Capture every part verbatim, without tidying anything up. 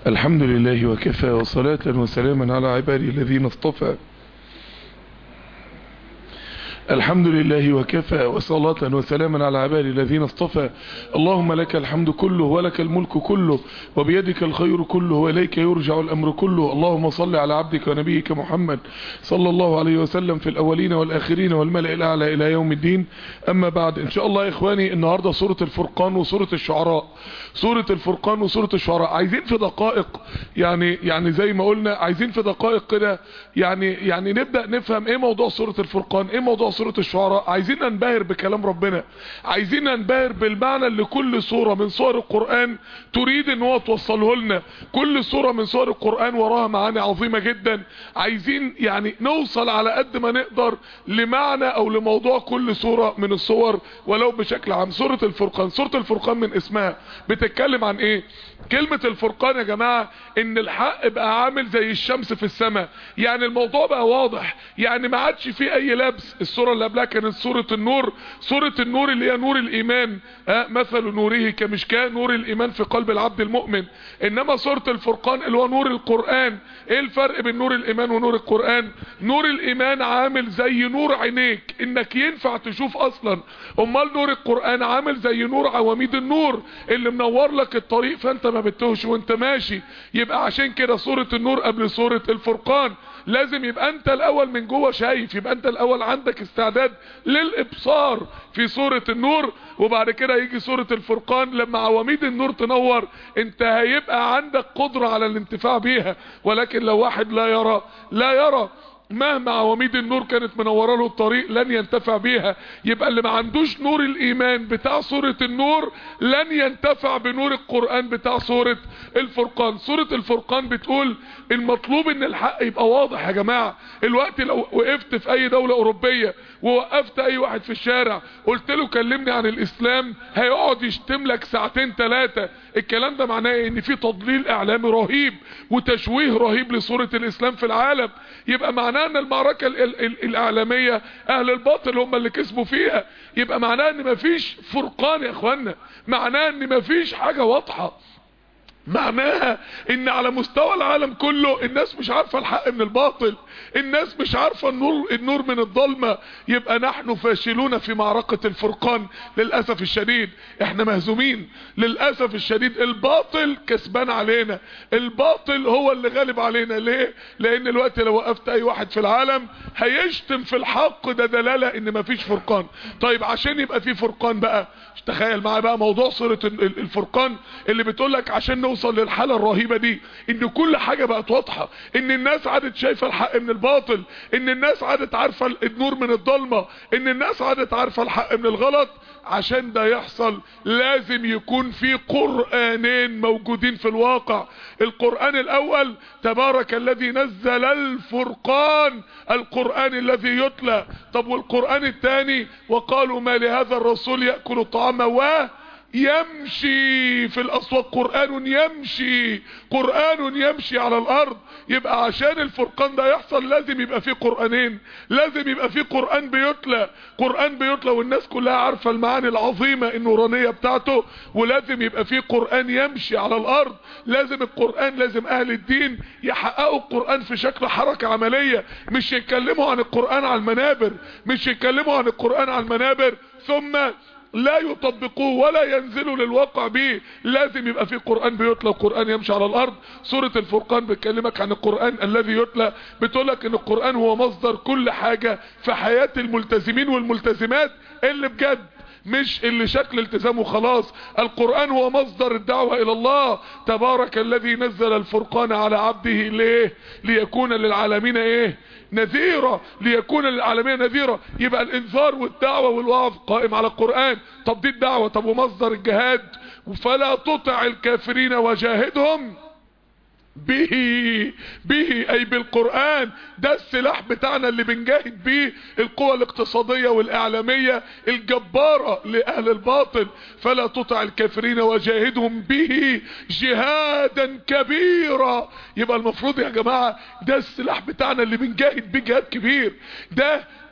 الحمد لله وكفى وصلاة وسلاما على عباده الذين اصطفى. الحمد لله وكفى وصلاة وسلاما على عباده الذين اصطفى. اللهم لك الحمد كله ولك الملك كله وبيدك الخير كله وإليك يرجع الأمر كله. اللهم صل على عبدك ونبيك محمد صلى الله عليه وسلم في الأولين والآخرين والملأ الأعلى إلى يوم الدين. أما بعد، إن شاء الله يا إخواني النهاردة سورة الفرقان وسورة الشعراء. سورة الفرقان وسورة الشعراء عايزين في دقائق، يعني يعني زي ما قلنا عايزين في دقائق كده يعني يعني نبدأ نفهم ايه موضوع سورة الفرقان، ايه موضوع سورة الشعراء. عايزين ننبهر بكلام ربنا، عايزين ننبهر بالمعنى اللي كل سورة من سور القرآن تريد ان هو توصله لنا. كل سورة من سور القرآن وراها معاني عظيمة جدا، عايزين يعني نوصل على قد ما نقدر لمعنى او لموضوع كل سورة من السور ولو بشكل عام. سورة الفرقان، سورة الفرقان من اسمها بتتكلم عن ايه؟ كلمة الفرقان يا جماعة ان الحق بقى عامل زي الشمس في السماء، يعني الموضوع بقى واضح، يعني ما عادش فيه اي لبس. السورة اللي قبلها كانت سورة النور، سورة النور اللي هي نور الايمان، ها مثل نوره كمشكاة، نور الايمان في قلب العبد المؤمن. انما سورة الفرقان اللي هو نور القرآن. ايه الفرق بين نور الايمان ونور القرآن؟ نور الايمان عامل زي نور عينيك انك ينفع تشوف اصلا، امال نور القرآن عامل زي نور عواميد النور اللي منور لك الطريق فانت ما بتتوهش وانت ماشي. يبقى عشان كده سورة النور قبل سورة الفرقان لازم يبقى انت الاول من جوه شايف، يبقى انت الاول عندك استعداد للابصار في سورة النور، وبعد كده يجي سورة الفرقان لما عواميد النور تنور انت هيبقى عندك قدرة على الانتفاع بيها. ولكن لو واحد لا يرى لا يرى مهما عواميد النور كانت منوره له الطريق لن ينتفع بيها. يبقى اللي ما عندوش نور الايمان بتاع سورة النور لن ينتفع بنور القرآن بتاع سورة الفرقان. سورة الفرقان بتقول المطلوب ان الحق يبقى واضح يا جماعة. الوقت لو وقفت في اي دولة اوروبية ووقفت اي واحد في الشارع قلت له كلمني عن الاسلام هيقعد يشتم لك ساعتين ثلاثة. الكلام ده معناه ان في تضليل اعلامي رهيب وتشويه رهيب لصورة الاسلام في العالم. يبقى معناه ان المعركة ال ال ال الاعلامية اهل الباطل هم اللي كسبوا فيها. يبقى معناه ان مفيش فرقان يا اخوانا، معناه ان مفيش حاجة واضحة، معناها ان على مستوى العالم كله الناس مش عارفة الحق من الباطل، الناس مش عارفة النور النور من الظلمة. يبقى نحن فاشلون في معركة الفرقان للأسف الشديد، احنا مهزومين للأسف الشديد. الباطل كسبان علينا، الباطل هو اللي غالب علينا. ليه؟ لان الوقت لو وقفت اي واحد في العالم هيشتم في الحق، ده دلالة ان مفيش فرقان. طيب عشان يبقى في فرقان بقى تخيل معايا بقى موضوع سورة الفرقان اللي بتقولك عشان نوصل للحالة الرهيبة دي ان كل حاجة بقت واضحة، ان الناس عادت شايفة الحق من الباطل، ان الناس عادت عارفة النور من الضلمة، ان الناس عادت عارفة الحق من الغلط. عشان ده يحصل لازم يكون في قرآنين موجودين في الواقع. القرآن الاول تبارك الذي نزل الفرقان، القرآن الذي يتلى. طب والقرآن الثاني وقالوا ما لهذا الرسول يأكل الطعام و يمشي في الاسواق، قرآن يمشي، قرآن يمشي على الارض. يبقى عشان الفرقان ده يحصل لازم يبقى فيه قرآنين، لازم يبقى فيه قرآن بيتلى، قرآن بيتلى والناس كلها عارفة المعاني العظيمة النورانية بتاعته، ولازم يبقى فيه قرآن يمشي على الارض. لازم القرآن، لازم اهل الدين يحققوا القرآن في شكل حركة عملية، مش يتكلموا عن القرآن على المنابر، مش يتكلموا عن القرآن على المنابر ثم لا يطبقوه ولا ينزلوا للواقع به. لازم يبقى في قرآن بيتلى وقرآن يمشي على الارض. سورة الفرقان بتكلمك عن القرآن الذي يتلى، بتقولك ان القرآن هو مصدر كل حاجة في حياة الملتزمين والملتزمات اللي بجد، مش اللي شكل التزامه خلاص. القرآن هو مصدر الدعوة الى الله. تبارك الذي نزل الفرقان على عبده ليه؟ ليكون للعالمين ايه؟ نذيرا، ليكون للعالمين نذيرا. يبقى الانذار والدعوة والوعظ قائم على القرآن. طب دي الدعوة، طب ومصدر الجهاد فلا تطع الكافرين وجاهدهم به، به اي بالقرآن. ده السلاح بتاعنا اللي بنجاهد بيه القوى الاقتصادية والاعلامية الجبارة لاهل الباطل. فلا تطع الكافرين وجاهدهم به جهادا كبيرا. يبقى المفروض يا جماعة ده السلاح بتاعنا اللي بنجاهد بيه جهاد كبير. ده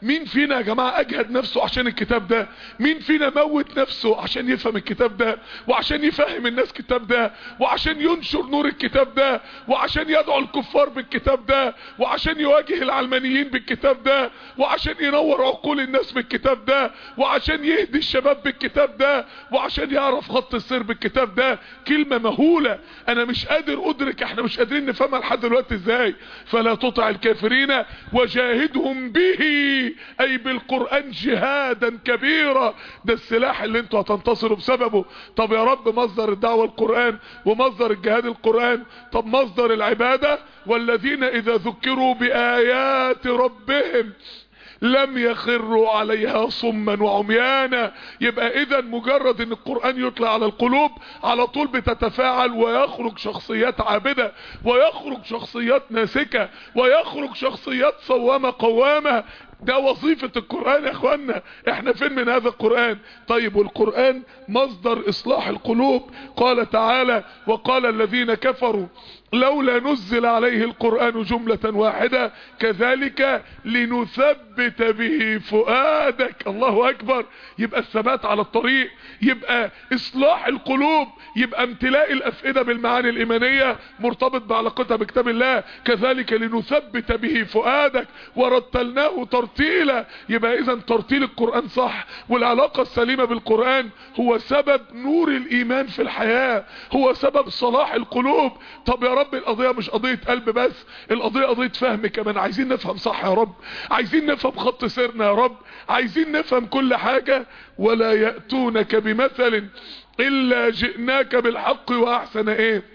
مين فينا يا جماعة اجهد نفسه عشان الكتاب ده؟ مين فينا موت نفسه عشان يفهم الكتاب ده، وعشان يفهم الناس الكتاب ده، وعشان ينشر نور الكتاب ده، وعشان يدعو الكفار بالكتاب ده، وعشان يواجه العلمانيين بالكتاب ده، وعشان ينور عقول الناس بالكتاب ده، وعشان يهدي الشباب بالكتاب ده، وعشان يعرف خط السير بالكتاب ده؟ كلمة مهولة انا مش قادر ادرك احنا مش قادرين نفهمها لحد دلوقتي ازاي. فلا تطع الكافرين وجاهدهم به، اي بالقرآن جهادا كبيرا. ده السلاح اللي انتوا هتنتصروا بسببه. طب يا رب مصدر الدعوة القرآن، ومصدر الجهاد القرآن. طب مصدر العبادة والذين اذا ذكروا بآيات ربهم لم يخروا عليها صما وعميانا. يبقى اذا مجرد ان القرآن يطلع على القلوب على طول بتتفاعل، ويخرج شخصيات عابدة، ويخرج شخصيات ناسكة، ويخرج شخصيات صوامة قوامة. ده وظيفة القرآن يا اخوانا. احنا فين من هذا القرآن؟ طيب والقرآن مصدر اصلاح القلوب. قال تعالى وقال الذين كفروا لولا نزل عليه القرآن جملة واحدة كذلك لنثبت به فؤادك. الله اكبر. يبقى الثبات على الطريق، يبقى اصلاح القلوب، يبقى امتلاء الافئدة بالمعاني الايمانية مرتبط بعلاقتها بكتاب الله. كذلك لنثبت به فؤادك ورتلناه ترتيلا. يبقى اذا ترتيل القرآن صح والعلاقة السليمة بالقرآن هو سبب نور الايمان في الحياة، هو سبب صلاح القلوب. طب يا رب القضية مش قضية قلب بس، القضية قضية فهم كمان. عايزين نفهم صح يا رب، عايزين نفهم خط سيرنا يا رب، عايزين نفهم كل حاجة. ولا يأتونك بمثل إلا جئناك بالحق وأحسن ايه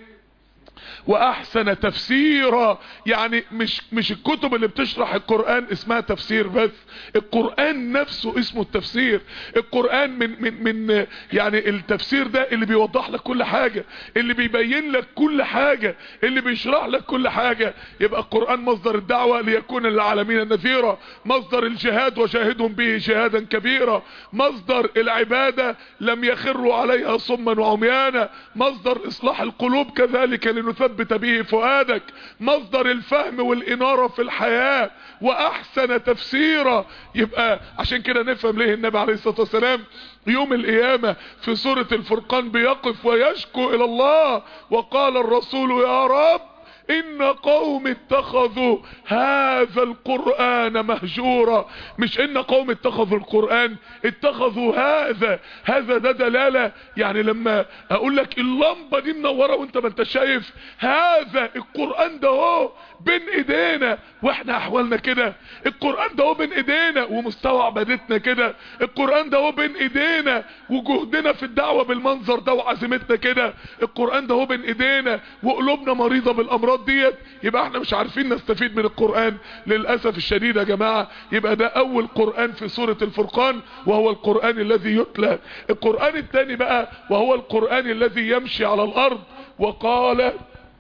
واحسن تفسيرا. يعني مش مش الكتب اللي بتشرح القرآن اسمها تفسير بس، القرآن نفسه اسمه التفسير. القرآن من من من يعني التفسير ده اللي بيوضح لك كل حاجة، اللي بيبين لك كل حاجة، اللي بيشرح لك كل حاجة. يبقى القرآن مصدر الدعوة ليكون للعالمين نذيرا، مصدر الجهاد وجاهدهم به جهادا كبيرا، مصدر العبادة لم يخروا عليها صما وعميانا، مصدر اصلاح القلوب كذلك لنثبت به فؤادك، مصدر الفهم والإنارة في الحياة، وأحسن تفسيرا. يبقى عشان كده نفهم ليه النبي عليه الصلاة والسلام يوم القيامة في سورة الفرقان بيقف ويشكو إلى الله وقال الرسول يا رب إن قوم اتخذوا هذا القرآن مهجورا. مش إن قوم اتخذوا القرآن، اتخذوا هذا. هذا ده دلالة، يعني لما أقول لك اللمبة دي منورة وانت ما انت شايف، هذا القرآن ده هو بين ايدينا واحنا احوالنا كده. القرآن ده هو بين ايدينا ومستوى عبادتنا كده. القرآن ده هو بين ايدينا وجهدنا في الدعوة بالمنظر ده وعزيمتنا كده. القرآن ده هو بين ايدينا وقلوبنا مريضة بالامراض ديت. يبقى احنا مش عارفين نستفيد من القرآن للأسف الشديد يا جماعة. يبقى ده اول قرآن في سورة الفرقان وهو القرآن الذي يتلى. القرآن الثاني بقى وهو القرآن الذي يمشي على الارض. وقال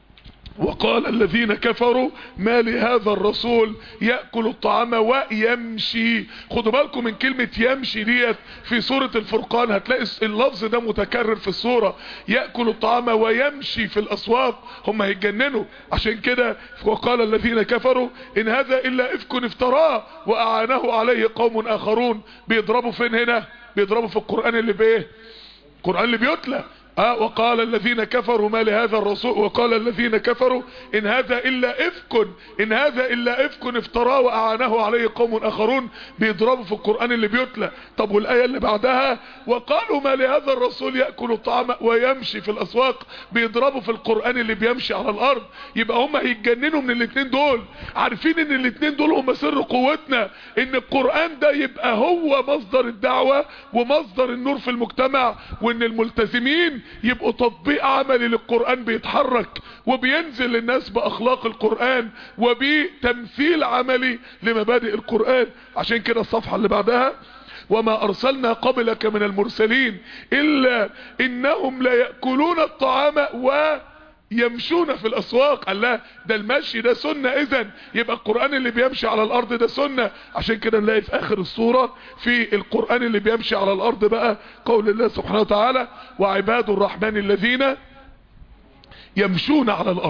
وقال الذين كفروا ما لهذا الرسول يأكل الطعام ويمشي. خدوا بالكم من كلمة يمشي ديت في سورة الفرقان، هتلاقي اللفظ ده متكرر في السورة. يأكل الطعام ويمشي في الأسواق. هم هيتجننوا عشان كده. وقال الذين كفروا إن هذا إلا إفك افتراه وأعانه عليه قوم آخرون. بيضربوا فين هنا؟ بيضربوا في القرآن اللي بإيه؟ القرآن اللي بيتلى. اه وقال الذين كفروا ما لهذا الرسول وقال الذين كفروا ان هذا الا افك ان هذا الا افك افتراه واعانه عليه قوم اخرون. بيضربوا في القرآن اللي بيتلى. طب والايه اللي بعدها وقالوا ما لهذا الرسول ياكل الطعام ويمشي في الاسواق. بيضربوا في القرآن اللي بيمشي على الارض. يبقى هم هيتجننوا من الاثنين دول. عارفين ان الاثنين دول هم سر قوتنا، ان القرآن ده يبقى هو مصدر الدعوة ومصدر النور في المجتمع، وان الملتزمين يبقوا تطبيق عملي للقرآن بيتحرك وبينزل للناس بأخلاق القرآن وبتمثيل عملي لمبادئ القرآن. عشان كده الصفحة اللي بعدها وما أرسلنا قبلك من المرسلين إلا إنهم لا يأكلون الطعام و يمشون في الاسواق. قال لا ده المشي ده سنة. اذا يبقى القرآن اللي بيمشي على الارض ده سنة. عشان كده نلاقي في اخر السورة في القرآن اللي بيمشي على الارض بقى قول الله سبحانه وتعالى وعباد الرحمن الذين يمشون على الارض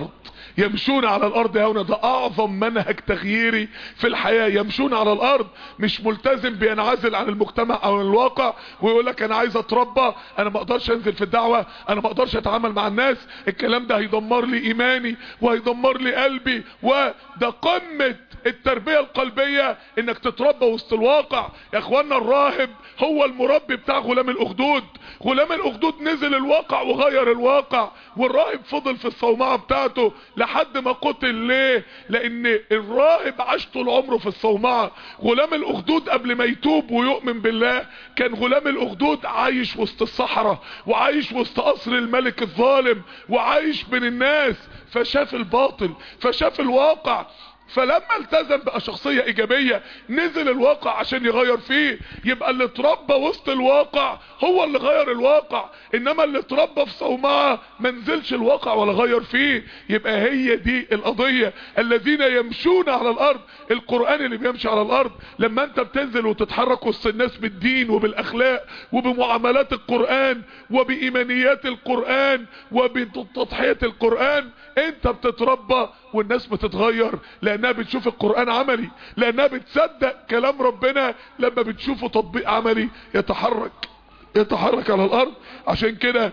يمشون على الارض هونا، ده اعظم منهج تغييري في الحياة. يمشون على الارض، مش ملتزم بينعزل عن المجتمع او الواقع ويقول لك انا عايز اتربى، انا ما اقدرش انزل في الدعوة، انا ما اقدرش اتعامل مع الناس، الكلام ده هيدمر لي ايماني وهيدمر لي قلبي. وده قمة التربية القلبية انك تتربى وسط الواقع. يا اخوانا الراهب هو المربي بتاع غلام الاخدود. غلام الاخدود نزل الواقع وغير الواقع، والراهب فضل في الصومعة بتاعته لحد ما قتل. ليه؟ لان الراهب عاش طول عمره في الصومعة. غلام الاخدود قبل ما يتوب ويؤمن بالله كان غلام الاخدود عايش وسط الصحراء، وعايش وسط قصر الملك الظالم، وعايش بين الناس، فشاف الباطل، فشاف الواقع. فلما التزم بقى شخصية ايجابية، نزل الواقع عشان يغير فيه. يبقى اللي اتربى وسط الواقع هو اللي غير الواقع، انما اللي اتربى في صومعة ما نزلش الواقع ولا غير فيه. يبقى هي دي القضية، الذين يمشون على الارض. القرآن اللي بيمشي على الارض، لما انت بتنزل وتتحرك وسط الناس بالدين وبالاخلاق وبمعاملات القرآن وبايمانيات القرآن وبتضحية القرآن، انت بتتربى والناس بتتغير، لانها بتشوف القرآن عملي، لانها بتصدق كلام ربنا لما بتشوفه تطبيق عملي يتحرك يتحرك على الارض. عشان كده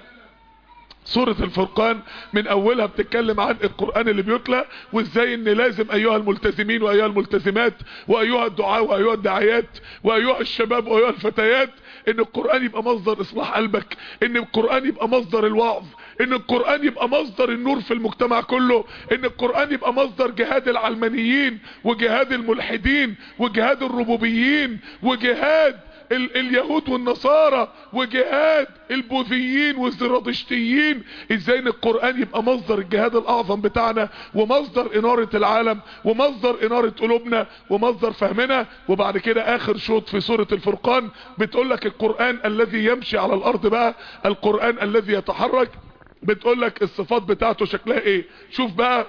سورة الفرقان من اولها بتتكلم عن القرآن اللي بيتلى، وازاي ان لازم ايها الملتزمين وايها الملتزمات وايها الدعاء وايها الداعيات وايها الشباب وايها الفتيات، ان القرآن يبقى مصدر اصلاح قلبك، ان القرآن يبقى مصدر الوعظ، ان القرآن يبقى مصدر النور في المجتمع كله، ان القرآن يبقى مصدر جهاد العلمانيين وجهاد الملحدين وجهاد الربوبيين وجهاد ال اليهود والنصارى وجهاد البوذيين والزرادشتيين. ازاي ان القرآن يبقى مصدر الجهاد الاعظم بتاعنا، ومصدر انارة العالم، ومصدر انارة قلوبنا، ومصدر فهمنا. وبعد كده اخر شوط في سورة الفرقان بتقولك القرآن الذي يمشي على الارض، بقى القرآن الذي يتحرك، بتقولك الصفات بتاعته شكلها ايه. شوف بقى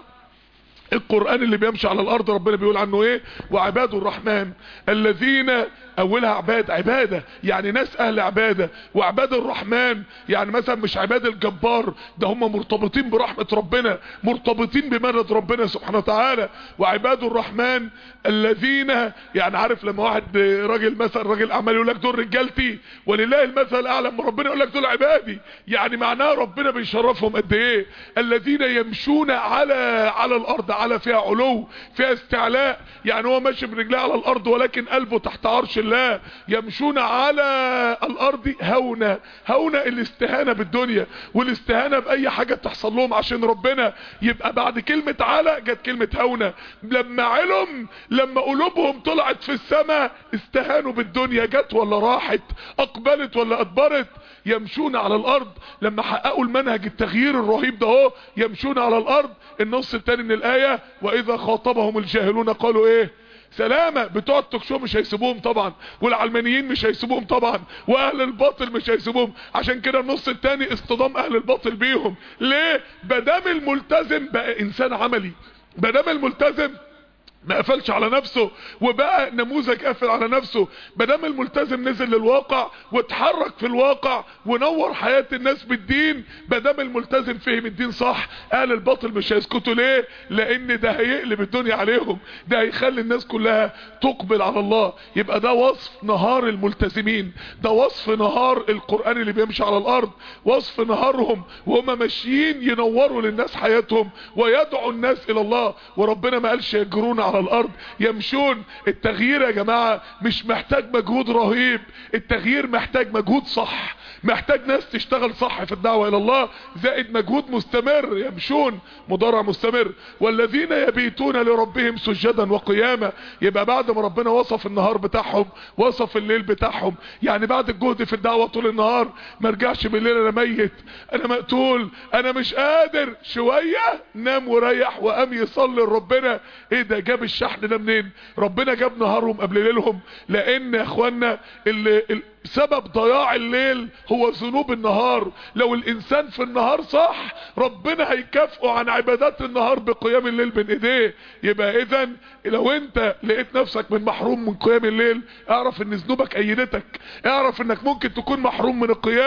القرآن اللي بيمشي على الارض ربنا بيقول عنه ايه: وعباد الرحمن الذين، اولها عباد، عبادة يعني ناس اهل عبادة. وعباد الرحمن يعني مثلا مش عباد الجبار، ده هم مرتبطين برحمة ربنا، مرتبطين بمدد ربنا سبحانه وتعالى. وعباد الرحمن الذين، يعني عارف لما واحد راجل مثلا راجل اعمال يقول لك دول رجالتي ولله المثل الاعلى، ربنا يقول لك دول عبادي، يعني معناه ربنا بيشرفهم قد ايه. الذين يمشون على على الارض، على فيها علو فيها استعلاء، يعني هو ماشي برجليه على الارض ولكن قلبه تحت عرش الله. يمشون على الارض هونا، هونا الاستهانة بالدنيا والاستهانة باي حاجة تحصل لهم عشان ربنا. يبقى بعد كلمة على جت كلمة هونا. لما علم، لما قلوبهم طلعت في السماء استهانوا بالدنيا، جت ولا راحت، اقبلت ولا ادبرت. يمشون على الارض لما حققوا المنهج التغيير الرهيب ده اهو، يمشون على الارض. النص التاني من الايه: واذا خاطبهم الجاهلون قالوا ايه؟ سلامة. بتوع التوكشو مش هيسيبوهم طبعا، والعلمانيين مش هيسيبوهم طبعا، واهل الباطل مش هيسيبوهم. عشان كده النص التاني اصطدام اهل الباطل بيهم. ليه؟ بدام الملتزم بقى انسان عملي، بدام الملتزم ما قفلش على نفسه وبقى نموذج قافل على نفسه، بدام الملتزم نزل للواقع واتحرك في الواقع ونور حياة الناس بالدين، بدام الملتزم فهم الدين صح، اهل الباطل مش هيسكتوا. ليه؟ لان ده هيقلب الدنيا عليهم، ده هيخلي الناس كلها تقبل على الله. يبقى ده وصف نهار الملتزمين، ده وصف نهار القرآن اللي بيمشي على الارض، وصف نهارهم وهم ماشيين ينوروا للناس حياتهم ويدعوا الناس الى الله. وربنا ما قالش يجرون على الارض، يمشون. التغيير يا جماعة مش محتاج مجهود رهيب، التغيير محتاج مجهود صح، محتاج ناس تشتغل صح في الدعوة الى الله، زائد مجهود مستمر. يمشون مضارع مستمر. والذين يبيتون لربهم سجدا وقياما. يبقى بعد ما ربنا وصف النهار بتاعهم وصف الليل بتاعهم، يعني بعد الجهد في الدعوة طول النهار ما رجعش بالليل انا ميت، انا مقتول، انا مش قادر، شوية نام وريح وقام يصلي لربنا. ايه ده؟ جاب الشحن ده منين؟ ربنا جاب نهارهم قبل ليلهم. لان يا اخوانا اللي سبب ضياع الليل هو ذنوب النهار. لو الانسان في النهار صح ربنا هيكافئه عن عبادات النهار بقيام الليل بين ايديه. يبقى اذا لو انت لقيت نفسك من محروم من قيام الليل، اعرف ان ذنوبك ايدتك، اعرف انك ممكن تكون محروم من القيام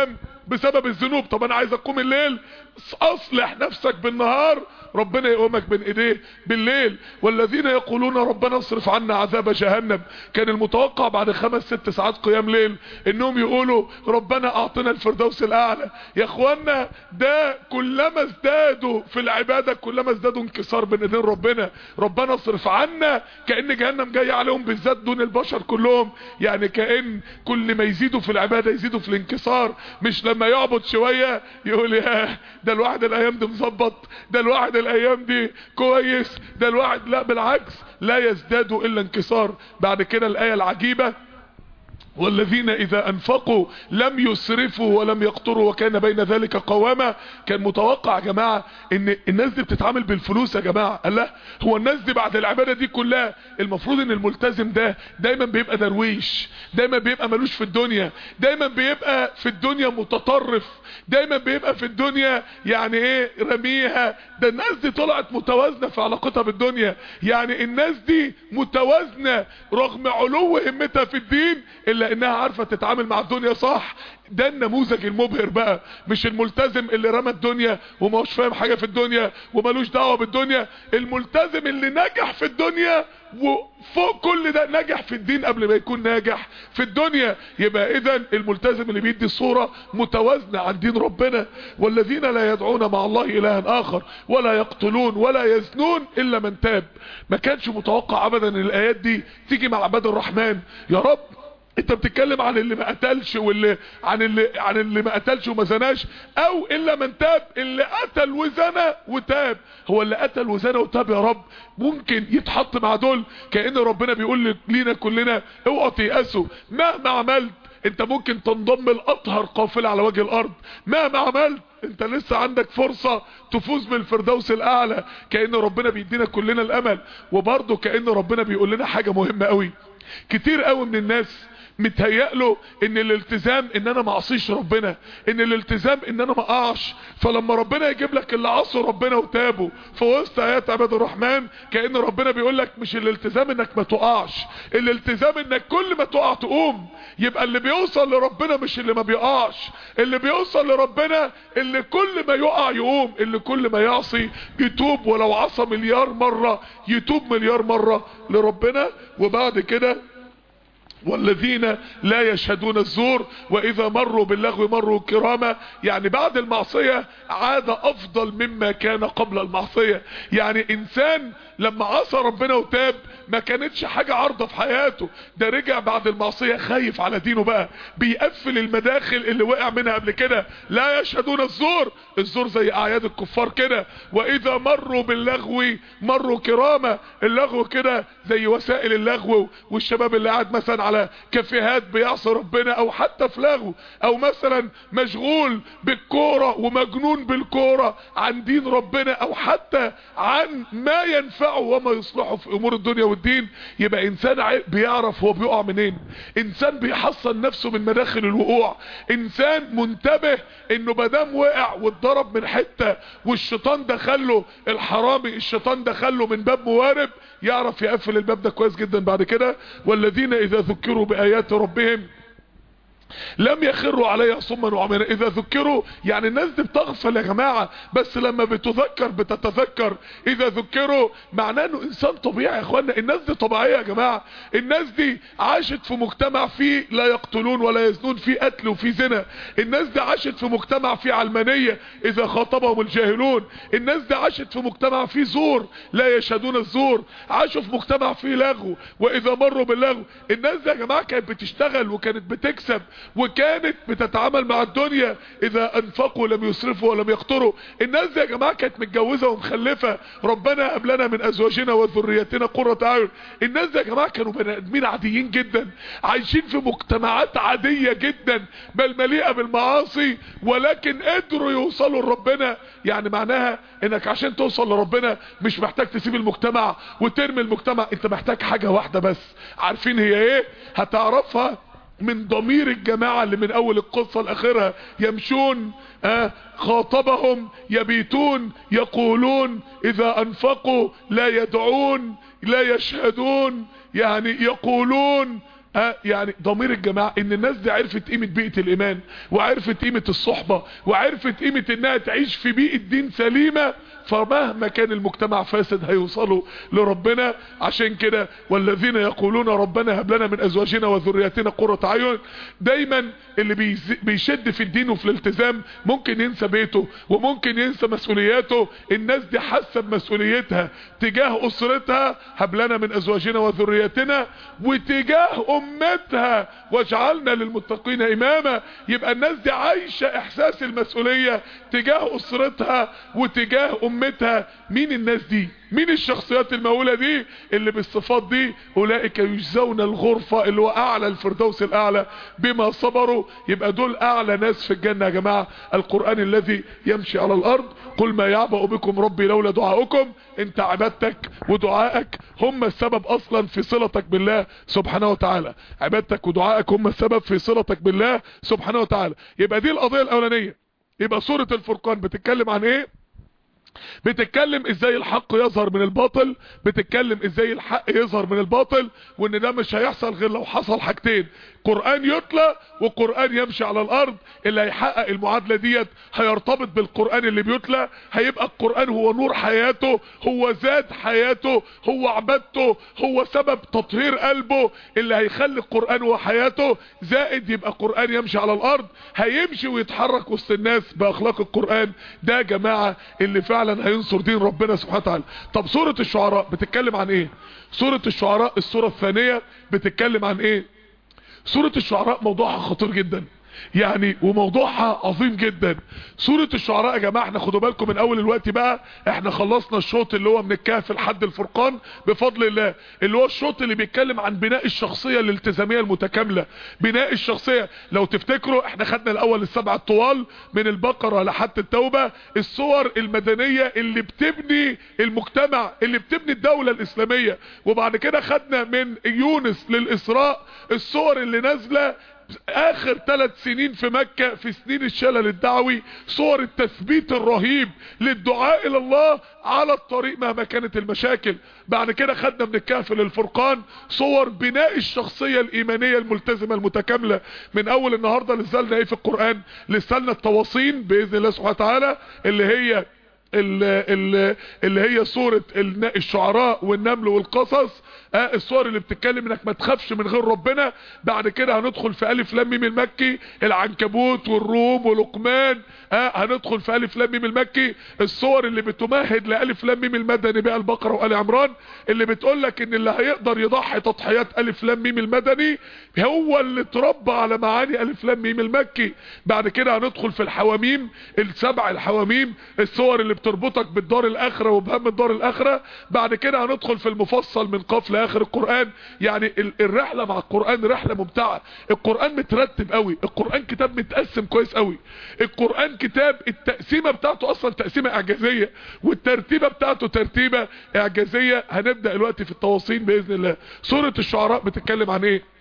بسبب الذنوب. طب انا عايز اقوم الليل، اصلح نفسك بالنهار ربنا يقومك بين ايديه بالليل. والذين يقولون ربنا اصرف عنا عذاب جهنم، كان المتوقع بعد خمس ست ساعات قيام ليل انهم يقولوا ربنا اعطنا الفردوس الاعلى. يا اخوانا ده كلما ازدادوا في العبادة كلما ازدادوا انكسار بين ايدين ربنا. ربنا اصرف عنا كأن جهنم جاي عليهم بالذات دون البشر كلهم، يعني كأن كل ما يزيدوا في العبادة يزيدوا في الانكسار. مش لما يعبد شوية يقول يا ده الواحد الايام دي مظبط، ده الواحد الايام دي كويس، ده الواحد، لا بالعكس، لا يزدادوا الا انكسار. بعد كده الايه العجيبه والذين اذا انفقوا لم يسرفوا ولم يقتروا وكان بين ذلك قواما. كان متوقع يا جماعه ان الناس دي بتتعامل بالفلوس يا جماعه. قال لا، هو الناس دي بعد العباده دي كلها المفروض ان الملتزم ده دايما بيبقى درويش، دايما بيبقى ملوش في الدنيا، دايما بيبقى في الدنيا متطرف، دايما بيبقى في الدنيا يعني ايه رميها. ده الناس دي طلعت متوازنه في علاقتها بالدنيا، يعني الناس دي متوازنه رغم علو همتها في الدين الا انها عارفة تتعامل مع الدنيا صح. ده النموذج المبهر بقى، مش الملتزم اللي رمى الدنيا وماهوش فاهم حاجة في الدنيا ومالوش دعوة بالدنيا. الملتزم اللي نجح في الدنيا وفوق كل ده نجح في الدين قبل ما يكون ناجح في الدنيا. يبقى اذا الملتزم اللي بيدي صورة متوازنة عن دين ربنا. والذين لا يدعون مع الله الها اخر ولا يقتلون ولا يزنون الا من تاب. ما كانش متوقع ابدا ان الايات دي تيجي مع عباد الرحمن. يا رب انت بتتكلم عن اللي ما قتلش واللي عن اللي عن اللي ما قتلش وما زناش، او الا من تاب، اللي قتل وزنى وتاب. هو اللي قتل وزنى وتاب يا رب ممكن يتحط مع دول؟ كأن ربنا بيقول لينا كلنا اوعوا تيأسوا، مهما عملت انت ممكن تنضم لاطهر قافله على وجه الارض، مهما عملت انت لسه عندك فرصة تفوز بالفردوس الاعلى. كأن ربنا بيدينا كلنا الامل. وبرضه كأن ربنا بيقول لنا حاجة مهمة قوي. كتير قوي من الناس متهيأله ان الالتزام ان انا ما اعصيش ربنا، ان الالتزام ان انا ما اقعش. فلما ربنا يجيب لك اللي عصوا ربنا وتابوا في وسط ايات عباد الرحمن، كأن ربنا بيقول لك مش الالتزام انك ما تقعش، الالتزام انك كل ما تقع تقوم. يبقى اللي بيوصل لربنا مش اللي ما بيقعش، اللي بيوصل لربنا اللي كل ما يقع يقوم، اللي كل ما يعصي يتوب، ولو عصى مليار مرة يتوب مليار مرة لربنا. وبعد كده والذين لا يشهدون الزور واذا مروا باللغو مروا كراما. يعني بعد المعصية عاد افضل مما كان قبل المعصية. يعني انسان لما عصى ربنا وتاب ما كانتش حاجة عارضة في حياته، ده رجع بعد المعصية خايف على دينه بقى، بيقفل المداخل اللي وقع منها قبل كده. لا يشهدون الزور، الزور زي اعياد الكفار كده. واذا مروا باللغو مروا كراما، اللغو كده زي وسائل اللغو، والشباب اللي قاعد مثلا على كافيهات بيعصي ربنا، او حتى في لغو، او مثلا مشغول بالكورة ومجنون بالكورة عن دين ربنا، او حتى عن ما ينفعه وما يصلحه في امور الدنيا والدين. يبقى انسان بيعرف هو بيقع منين، انسان بيحصن نفسه من مداخل الوقوع، انسان منتبه انه مادام وقع واتضرب من حتة والشيطان دخله، الحرامي الشيطان دخله من باب موارب، يعرف يقفل الباب ده كويس جدا بعد كده. والذين اذا ذكروا بآيات ربهم لم يخروا عليها صما وعميانا. اذا ذكروا يعني الناس دي بتغفل يا جماعة، بس لما بتذكر بتتذكر. اذا ذكروا معناه انه انسان طبيعي يا اخوانا. الناس دي طبيعية يا جماعة، الناس دي عاشت في مجتمع فيه لا يقتلون ولا يزنون، فيه قتل وفيه زنا. الناس دي عاشت في مجتمع فيه علمانية اذا خاطبهم الجاهلون. الناس دي عاشت في مجتمع فيه زور لا يشهدون الزور، عاشوا في مجتمع فيه لغو واذا مروا باللغو. الناس دي يا جماعة كانت بتشتغل وكانت بتكسب وكانت بتتعامل مع الدنيا. اذا انفقوا لم يسرفوا ولم يقتروا. الناس دي يا جماعة كانت متجوزة ومخلفة، ربنا هب لنا من ازواجنا وذريتنا قرة اعين. الناس دي يا جماعة كانوا بني ادمين عاديين جدا، عايشين في مجتمعات عادية جدا بل مليئة بالمعاصي، ولكن قدروا يوصلوا لربنا. يعني معناها انك عشان توصل لربنا مش محتاج تسيب المجتمع وترمي المجتمع، انت محتاج حاجة واحدة بس. عارفين هي ايه؟ هتعرفها من ضمير الجماعة اللي من اول القصة لاخرها. يمشون آه خاطبهم يبيتون يقولون اذا انفقوا لا يدعون لا يشهدون. يعني يقولون اه يعني ضمير الجماعة ان الناس دي عرفت قيمة بيئة الايمان، وعرفت قيمة الصحبة، وعرفت قيمة انها تعيش في بيئة دين سليمة، فمهما كان المجتمع فاسد هيوصلوا لربنا. عشان كده والذين يقولون ربنا هب لنا من ازواجنا وذرياتنا قرة اعين، دايما اللي بيشد في الدين وفي الالتزام ممكن ينسى بيته وممكن ينسى مسؤولياته. الناس دي حاسه بمسؤوليتها تجاه اسرتها، هب لنا من ازواجنا وذرياتنا، وتجاه امتها واجعلنا للمتقين اماما. يبقى الناس دي عايشه احساس المسؤوليه تجاه اسرتها وتجاه امتها. مين الناس دي؟ مين الشخصيات المهولة دي اللي بالصفات دي؟ اولئك يجزون الغرفة، اللي هو اعلى الفردوس الاعلى بما صبروا. يبقى دول اعلى ناس في الجنة يا جماعة. القرآن الذي يمشي على الارض، قل ما يعبأ بكم ربي لولا دعاؤكم. انت عبادتك ودعائك هم السبب اصلا في صلتك بالله سبحانه وتعالى. عبادتك ودعائك هم السبب في صلتك بالله سبحانه وتعالى. يبقى دي القضية الاولانية. يبقى سورة الفرقان بتتكلم عن ايه؟ بتتكلم ازاي الحق يظهر من الباطل، بتتكلم ازاي الحق يظهر من الباطل، وان ده مش هيحصل غير لو حصل حاجتين: قرآن يتلى وقرآن يمشي على الارض. اللي هيحقق المعادلة ديت هيرتبط بالقرآن اللي بيتلى، هيبقى القرآن هو نور حياته، هو ذات حياته، هو عبادته، هو سبب تطهير قلبه اللي هيخلي القرآن هو حياته. زائد يبقى قرآن يمشي على الارض، هيمشي ويتحرك وسط الناس باخلاق القرآن. ده يا جماعة اللي فعلا هينصر دين ربنا سبحانه وتعالى. طب سورة الشعراء بتتكلم عن ايه؟ سورة الشعراء السورة الثانية بتتكلم عن ايه؟ سورة الشعراء موضوعها خطير جدا يعني، وموضوعها عظيم جدا. سورة الشعراء يا جماعة احنا خدوا بالكم من اول الوقت بقى، احنا خلصنا الشوط اللي هو من الكهف لحد الفرقان بفضل الله، اللي هو الشوط اللي بيتكلم عن بناء الشخصية الالتزامية المتكاملة. بناء الشخصية، لو تفتكروا احنا خدنا الاول السبع الطوال من البقرة لحد التوبة، الصور المدنية اللي بتبني المجتمع، اللي بتبني الدولة الاسلامية. وبعد كده خدنا من يونس للاسراء الصور اللي نازلة اخر ثلاث سنين في مكة في سنين الشلل الدعوي، صور التثبيت الرهيب للدعاء الى الله على الطريق مهما كانت المشاكل. بعد كده خدنا من الكهف للفرقان صور بناء الشخصية الايمانية الملتزمة المتكاملة. من اول النهاردة لسالنا ايه في القرآن؟ لسالنا التواصين باذن الله سبحانه وتعالى، اللي هي اللي, اللي هي سورة الشعراء والنمل والقصص. اه الصور اللي بتتكلم انك ما تخافش من غير ربنا. بعد كده هندخل في الف لام ميم المكي، العنكبوت والروم ولقمان. اه هندخل في الف لام ميم المكي الصور اللي بتمهد لالف لام ميم المدني بقى البقرة وآل عمران، اللي بتقول لك ان اللي هيقدر يضحي تضحيات الف لام ميم المدني هو اللي اتربى على معاني الف لام ميم المكي. بعد كده هندخل في الحواميم، السبع الحواميم، الصور اللي بتربطك بالدار الاخرة وبهم الدار الاخرة. بعد كده هندخل في المفصل من قاف لاخر القرآن. يعني الرحلة مع القرآن رحلة ممتعة. القرآن مترتب قوي، القرآن كتاب متقسم كويس قوي، القرآن كتاب التقسيمة بتاعته اصلا تقسيمة اعجازية، والترتيبة بتاعته ترتيبة اعجازية. هنبدأ الوقت في التواصين باذن الله. سورة الشعراء بتتكلم عن ايه؟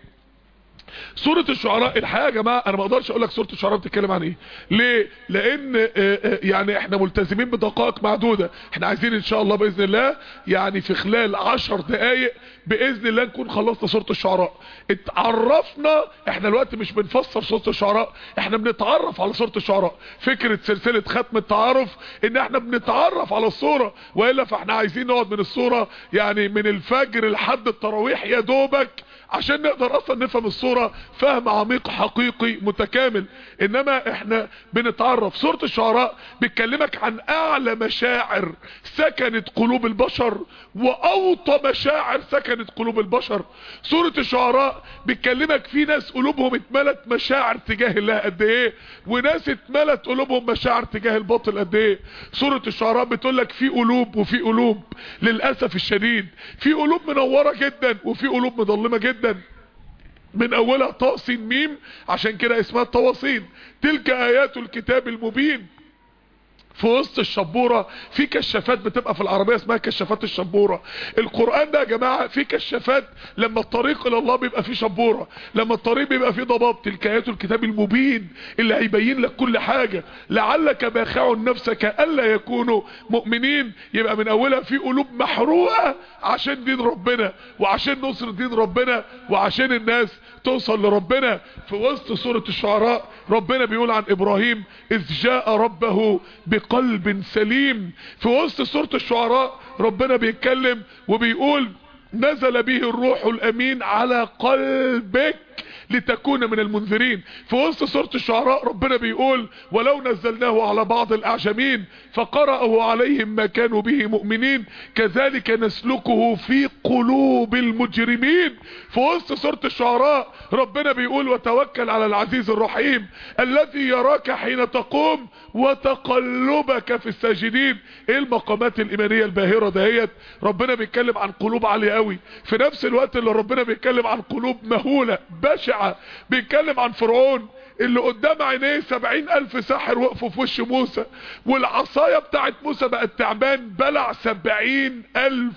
سورة الشعراء الحقيقة يا جماعة انا ما اقدرش اقول لك سورة الشعراء بتتكلم عن ايه. ليه؟ لان يعني احنا ملتزمين بدقائق معدودة. احنا عايزين ان شاء الله باذن الله يعني في خلال عشر دقايق باذن الله نكون خلصنا سورة الشعراء. اتعرفنا، احنا الوقت مش بنفسر سورة الشعراء، احنا بنتعرف على سورة الشعراء. فكرة سلسلة ختم التعارف ان احنا بنتعرف على الصورة، وإلا فاحنا عايزين نقعد من الصورة يعني من الفجر لحد التراويح يا دوبك عشان نقدر اصلا نفهم الصورة فهم عميق حقيقي متكامل. انما احنا بنتعرف. سورة الشعراء بتكلمك عن اعلى مشاعر سكنت قلوب البشر واوطى مشاعر سكنت قلوب البشر. سورة الشعراء بتكلمك في ناس قلوبهم اتملت مشاعر تجاه الله قد ايه، وناس اتملت قلوبهم مشاعر تجاه الباطل قد ايه. سورة الشعراء بتقولك في قلوب وفي قلوب، للأسف الشديد في قلوب منورة جدا وفي قلوب مظلمة جدا، من اولها طاء سين ميم، عشان كده اسمها التواصين. تلك ايات الكتاب المبين. في وسط الشبورة في كشافات بتبقى في العربية اسمها كشافات الشبورة. القرآن ده يا جماعة في كشافات لما الطريق الى الله بيبقى فيه شبورة، لما الطريق بيبقى فيه ضباب. تلك آيات الكتاب المبين اللي هيبين لك كل حاجة. لعلك باخع نفسك الا يكونوا مؤمنين، يبقى من اولها في قلوب محروقة عشان دين ربنا وعشان نصر دين ربنا وعشان الناس توصل لربنا. في وسط سورة الشعراء ربنا بيقول عن ابراهيم اذ جاء ربه بقلب سليم. في وسط سورة الشعراء ربنا بيتكلم وبيقول نزل به الروح الامين على قلبك لتكون من المنذرين. في وسط سورة الشعراء ربنا بيقول ولو نزلناه على بعض الاعجمين فقرأه عليهم ما كانوا به مؤمنين كذلك نسلكه في قلوب المجرمين. في وسط سورة الشعراء ربنا بيقول وتوكل على العزيز الرحيم الذي يراك حين تقوم وتقلبك في الساجدين. ايه المقامات الايمانية الباهرة دهيت؟ ربنا بيتكلم عن قلوب عالية قوي، في نفس الوقت اللي ربنا بيتكلم عن قلوب مهولة بشعة. بيتكلم عن فرعون اللي قدام عينيه سبعين الف ساحر وقفوا في وش موسى، والعصاية بتاعت موسى بقت تعبان بلع سبعين الف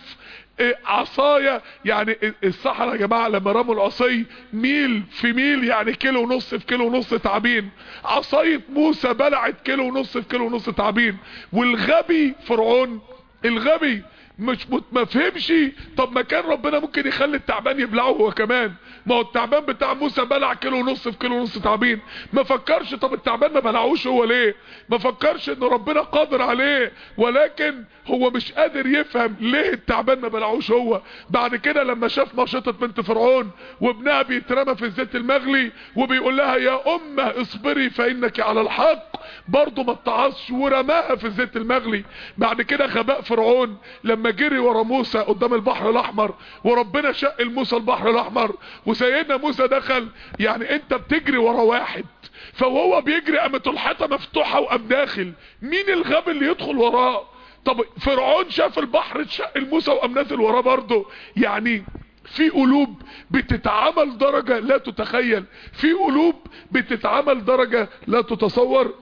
عصاية. يعني الصحراء يا جماعة لما رموا العصي ميل في ميل يعني كيلو ونص في كيلو ونص تعبين، عصاية موسى بلعت كيلو ونص في كيلو ونص تعبين. والغبي فرعون الغبي مش ما فهمش طب ما كان ربنا ممكن يخلي التعبان يبلعه هو كمان، ما هو التعبان بتاع موسى بلع كيلو ونص في كيلو ونص تعبين. ما فكرش طب التعبان ما بلعوش هو ليه، ما فكرش ان ربنا قادر عليه، ولكن هو مش قادر يفهم ليه التعبان ما بلعوش هو. بعد كده لما شاف مشطة بنت فرعون وابنها بيترمى في الزيت المغلي وبيقول لها يا امه اصبري فانك على الحق، برضه ما اتعظش ورماها في الزيت المغلي. بعد كده غباء فرعون لما جري ورا موسى قدام البحر الاحمر وربنا شق لموسى البحر الاحمر وسيدنا موسى دخل. يعني انت بتجري ورا واحد فوهو بيجري قامت الحيطه مفتوحه وقام داخل، مين الغبي اللي يدخل وراه؟ طب فرعون شاف البحر اتشق لموسى وقام نازل وراه برضه. يعني في قلوب بتتعامل درجة لا تتخيل، في قلوب بتتعامل درجة لا تتصور.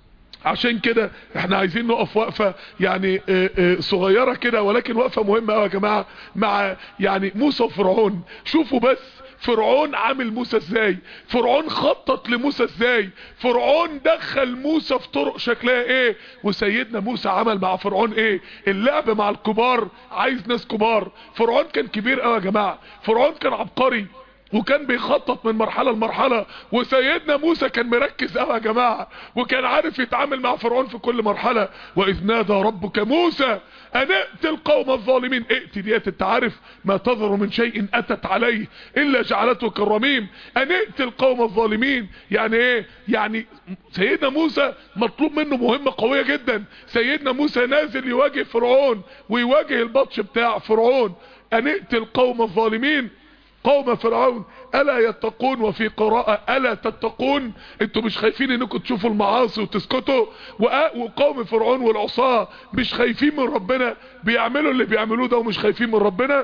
عشان كده احنا عايزين نقف وقفة يعني اه اه صغيرة كده ولكن وقفة مهمة قوي يا جماعة مع يعني موسى وفرعون. شوفوا بس فرعون عامل موسى ازاي، فرعون خطط لموسى ازاي، فرعون دخل موسى في طرق شكلها ايه، وسيدنا موسى عمل مع فرعون ايه. اللعب مع الكبار عايز ناس كبار. فرعون كان كبير قوي يا جماعة، فرعون كان عبقري وكان بيخطط من مرحلة لمرحلة، وسيدنا موسى كان مركز قوي يا جماعة وكان عارف يتعامل مع فرعون في كل مرحلة. واذ نادى ربك موسى ان ائت القوم الظالمين. ائت ديت انت عارف ما تذر من شيء اتت عليه الا جعلته كالرميم. ان ائت القوم الظالمين يعني ايه؟ يعني سيدنا موسى مطلوب منه مهمة قوية جدا. سيدنا موسى نازل يواجه فرعون ويواجه البطش بتاع فرعون. ان ائت القوم الظالمين قوم فرعون الا يتقون، وفي قراءة الا تتقون. انتوا مش خايفين انكم تشوفوا المعاصي وتسكتوا؟ وقوم فرعون والعصاة مش خايفين من ربنا، بيعملوا اللي بيعملوه ده ومش خايفين من ربنا.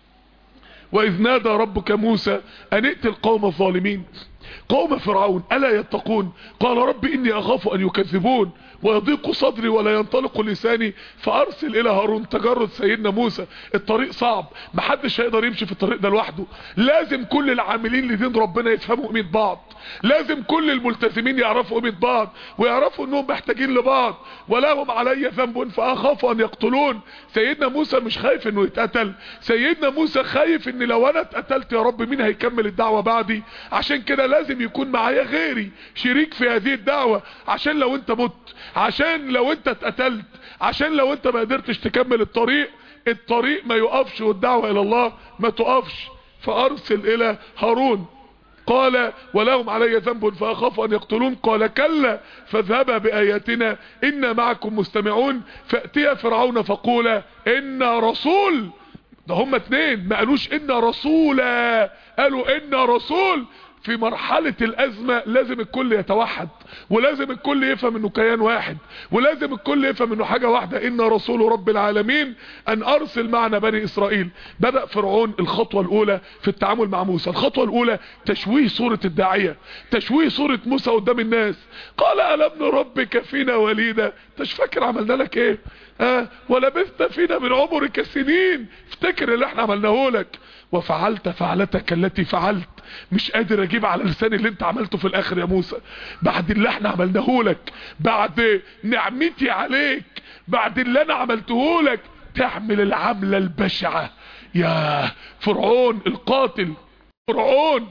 واذ نادى ربك موسى ان ائت القوم الظالمين قوم فرعون الا يتقون قال رب اني اخاف ان يكذبون ويضيق صدري ولا ينطلق لساني فارسل الى هارون. تجرد سيدنا موسى، الطريق صعب، محدش هيقدر يمشي في الطريق ده لوحده. لازم كل العاملين لدين ربنا يفهموا قيمة بعض، لازم كل الملتزمين يعرفوا قيمة بعض ويعرفوا انهم محتاجين لبعض. ولهم علي ذنب فاخاف ان يقتلون. سيدنا موسى مش خايف انه يتقتل، سيدنا موسى خايف ان لو انا اتقتلت يا رب مين هيكمل الدعوة بعدي. عشان كده لازم يكون معايا غيري شريك في هذه الدعوة، عشان لو انت مت، عشان لو انت اتقتلت، عشان لو انت ما قدرتش تكمل الطريق، الطريق ما يقفش والدعوة الى الله ما تقفش. فارسل الى هارون. قال ولهم علي ذنب فاخاف ان يقتلون قال كلا فاذهبا باياتنا انا معكم مستمعون فاتيا فرعون فقولا انا رسول. ده هم اتنين، ما قالوش انا رسولا، قالوا انا رسول. في مرحلة الازمة لازم الكل يتوحد، ولازم الكل يفهم انه كيان واحد، ولازم الكل يفهم انه حاجة واحدة، ان رسول رب العالمين ان ارسل معنا بني اسرائيل. بدأ فرعون الخطوة الاولى في التعامل مع موسى. الخطوة الاولى تشويه صورة الداعية، تشويه صورة موسى قدام الناس. قال ألم نربك فينا وليدا؟ انتش فاكر عملنا لك ايه؟ ها؟ ولبثت فينا من عمرك سنين، افتكر اللي احنا عملناه لك. وفعلت فعلتك التي فعلت. مش قادر اجيب على لساني اللي انت عملته في الاخر يا موسى، بعد اللي احنا عملناه لك، بعد نعمتي عليك، بعد اللي انا عملته لك، تعمل العملة البشعة. يا فرعون القاتل، فرعون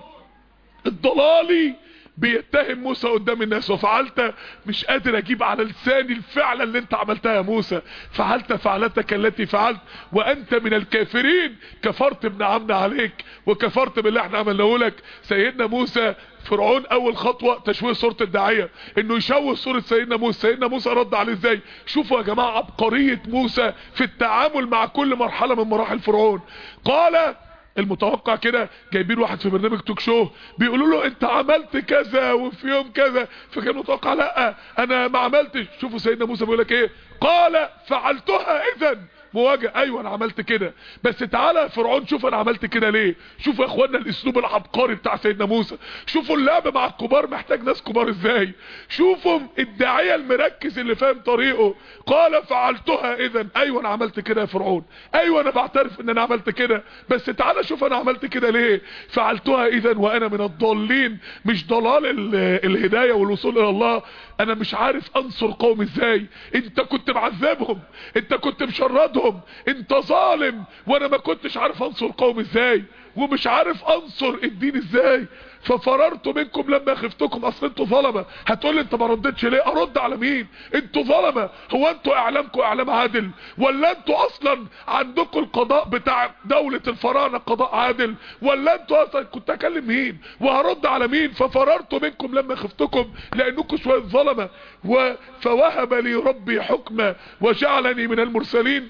الضلالي بيتهم موسى قدام الناس. وفعلت، مش قادر اجيب على لساني الفعلة اللي انت عملتها يا موسى. فعلت فعلتك التي فعلت وانت من الكافرين، كفرت بنعمنا عليك وكفرت باللي احنا عملناه لك. سيدنا موسى، فرعون اول خطوة تشويه صورة الداعية، انه يشوه صورة سيدنا موسى. سيدنا موسى رد عليه ازاي؟ شوفوا يا جماعة عبقرية موسى في التعامل مع كل مرحلة من مراحل فرعون. قال المتوقع كده، جايبين واحد في برنامج توك شو بيقولوا له انت عملت كذا وفي يوم كذا، فكان متوقع لا انا ما عملتش. شوفوا سيدنا موسى بيقول لك ايه؟ قال فعلتها اذا مواجهه. ايوه انا عملت كده، بس تعالى يا فرعون شوف انا عملت كده ليه. شوفوا يا اخوانا الاسلوب العبقري بتاع سيدنا موسى، شوفوا اللعب مع الكبار محتاج ناس كبار ازاي، شوفوا الداعيه المركز اللي فاهم طريقه. قال فعلتها اذا، ايوه انا عملت كده يا فرعون، ايوه انا بعترف ان انا عملت كده، بس تعالى شوف انا عملت كده ليه. فعلتها اذا وانا من الضالين، مش ضلال الهدايه والوصول الى الله، انا مش عارف انصر قوم ازاي. انت كنت معذبهم، انت كنت مشردهم، انت ظالم، وانا ما كنتش عارف انصر قوم ازاي، ومش عارف انصر الدين ازاي. ففررت منكم لما خفتكم. اصل انتوا ظلمه. هتقول لي انت ما ردتش ليه؟ ارد على مين؟ انتوا ظلمه. هو انتوا اعلامكم اعلام عادل؟ ولا انتوا اصلا عندكم القضاء بتاع دولة الفراعنه قضاء عادل؟ ولا انتوا اصلا كنت اكلم مين وهرد على مين؟ ففررت منكم لما خفتكم لانكم شويه ظلمه. فوهب لي ربي حكما وجعلني من المرسلين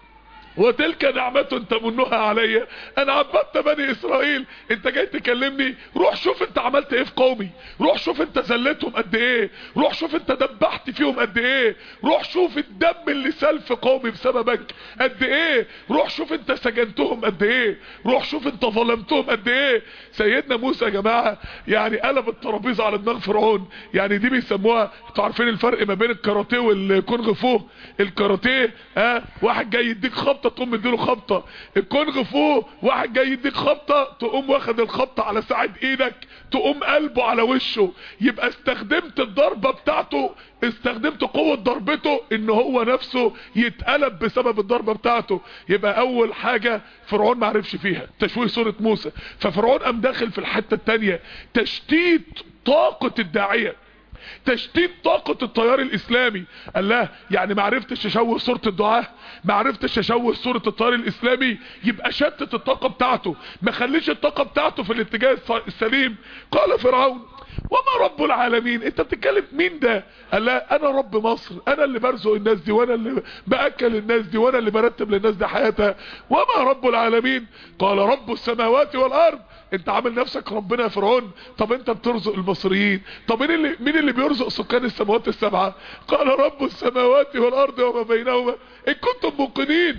وتلك نعمة تمنها عليا. انا عبدت بني اسرائيل، انت جاي تكلمني؟ روح شوف انت عملت ايه في قومي، روح شوف انت ذلتهم قد ايه، روح شوف انت دبحت فيهم قد ايه، روح شوف الدم اللي سال في قومي بسببك قد ايه، روح شوف انت سجنتهم قد ايه، روح شوف انت ظلمتهم قد ايه. سيدنا موسى يا جماعة يعني قلب الترابيزه على دماغ فرعون. يعني دي بيسموها، انتوا عارفين الفرق ما بين الكاراتيه والكونغ فو؟ الكاراتيه ها آه واحد جاي يديك خبطه تقوم مديله خبطه، الكونغ فو واحد جاي يديك خبطه تقوم واخد الخبطه على ساعد ايدك تقوم قلبه على وشه. يبقى استخدمت الضربه بتاعته، استخدمت قوه ضربته ان هو نفسه يتقلب بسبب الضربه بتاعته. يبقى اول حاجه فرعون ما عرفش فيها تشويه صوره موسى. ففرعون قام داخل في الحته الثانيه، تشتيت طاقه الداعيه، تشتيت طاقة التيار الاسلامي. قال لا يعني ما عرفتش اشوه صورة الدعاة، ما عرفتش اشوه صورة التيار الاسلامي، يبقى شتت الطاقة بتاعته، ما خليش الطاقة بتاعته في الاتجاه السليم. قال فرعون وما رب العالمين؟ انت بتتكلم مين ده؟ قال لا انا رب مصر، انا اللي برزق الناس دي، وانا اللي باكل الناس دي، وانا اللي برتب للناس دي حياتها. وما رب العالمين؟ قال رب السماوات والارض. انت عامل نفسك ربنا يا فرعون؟ طب انت بترزق المصريين، طب مين اللي مين اللي بيرزق سكان السماوات السبعه؟ قال رب السماوات والارض وما بينهما ان كنتم موقنين.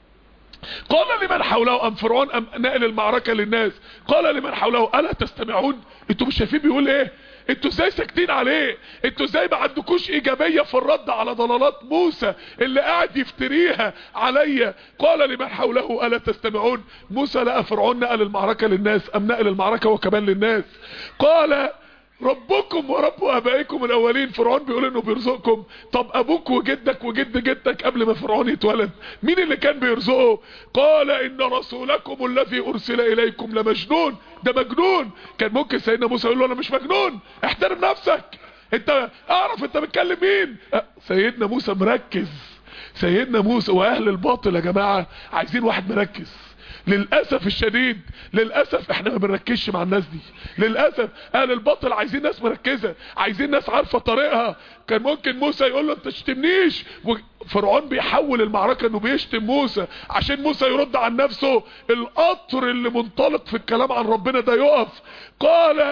قال لمن حوله، ام فرعون ام نقل المعركه للناس، قال لمن حوله الا تستمعون؟ انتوا مش شايفين بيقول ايه؟ انتوا ازاي ساكتين عليه؟ انتوا ازاي ما عندكوش ايجابيه في الرد على ضلالات موسى اللي قاعد يفتريها عليا؟ قال لمن حوله الا تستمعون. موسى لقى فرعون نقل المعركه للناس، ام نقل المعركه وكمان للناس. قال ربكم ورب ابائكم الاولين. فرعون بيقول انه بيرزقكم، طب ابوك وجدك وجد جدك قبل ما فرعون يتولد مين اللي كان بيرزقه؟ قال ان رسولكم الذي ارسل اليكم لمجنون. ده مجنون. كان ممكن سيدنا موسى يقول له انا مش مجنون، احترم نفسك، انت اعرف انت بتكلم مين. سيدنا موسى مركز. سيدنا موسى واهل الباطل يا جماعه عايزين واحد مركز. للأسف الشديد، للأسف احنا ما بنركزش مع الناس دي. للأسف اهل الباطل عايزين ناس مركزة، عايزين ناس عارفة طريقها. كان ممكن موسى يقول له انت تشتمنيش، فرعون بيحول المعركة انه بيشتم موسى عشان موسى يرد عن نفسه. القطر اللي منطلق في الكلام عن ربنا ده يقف. قال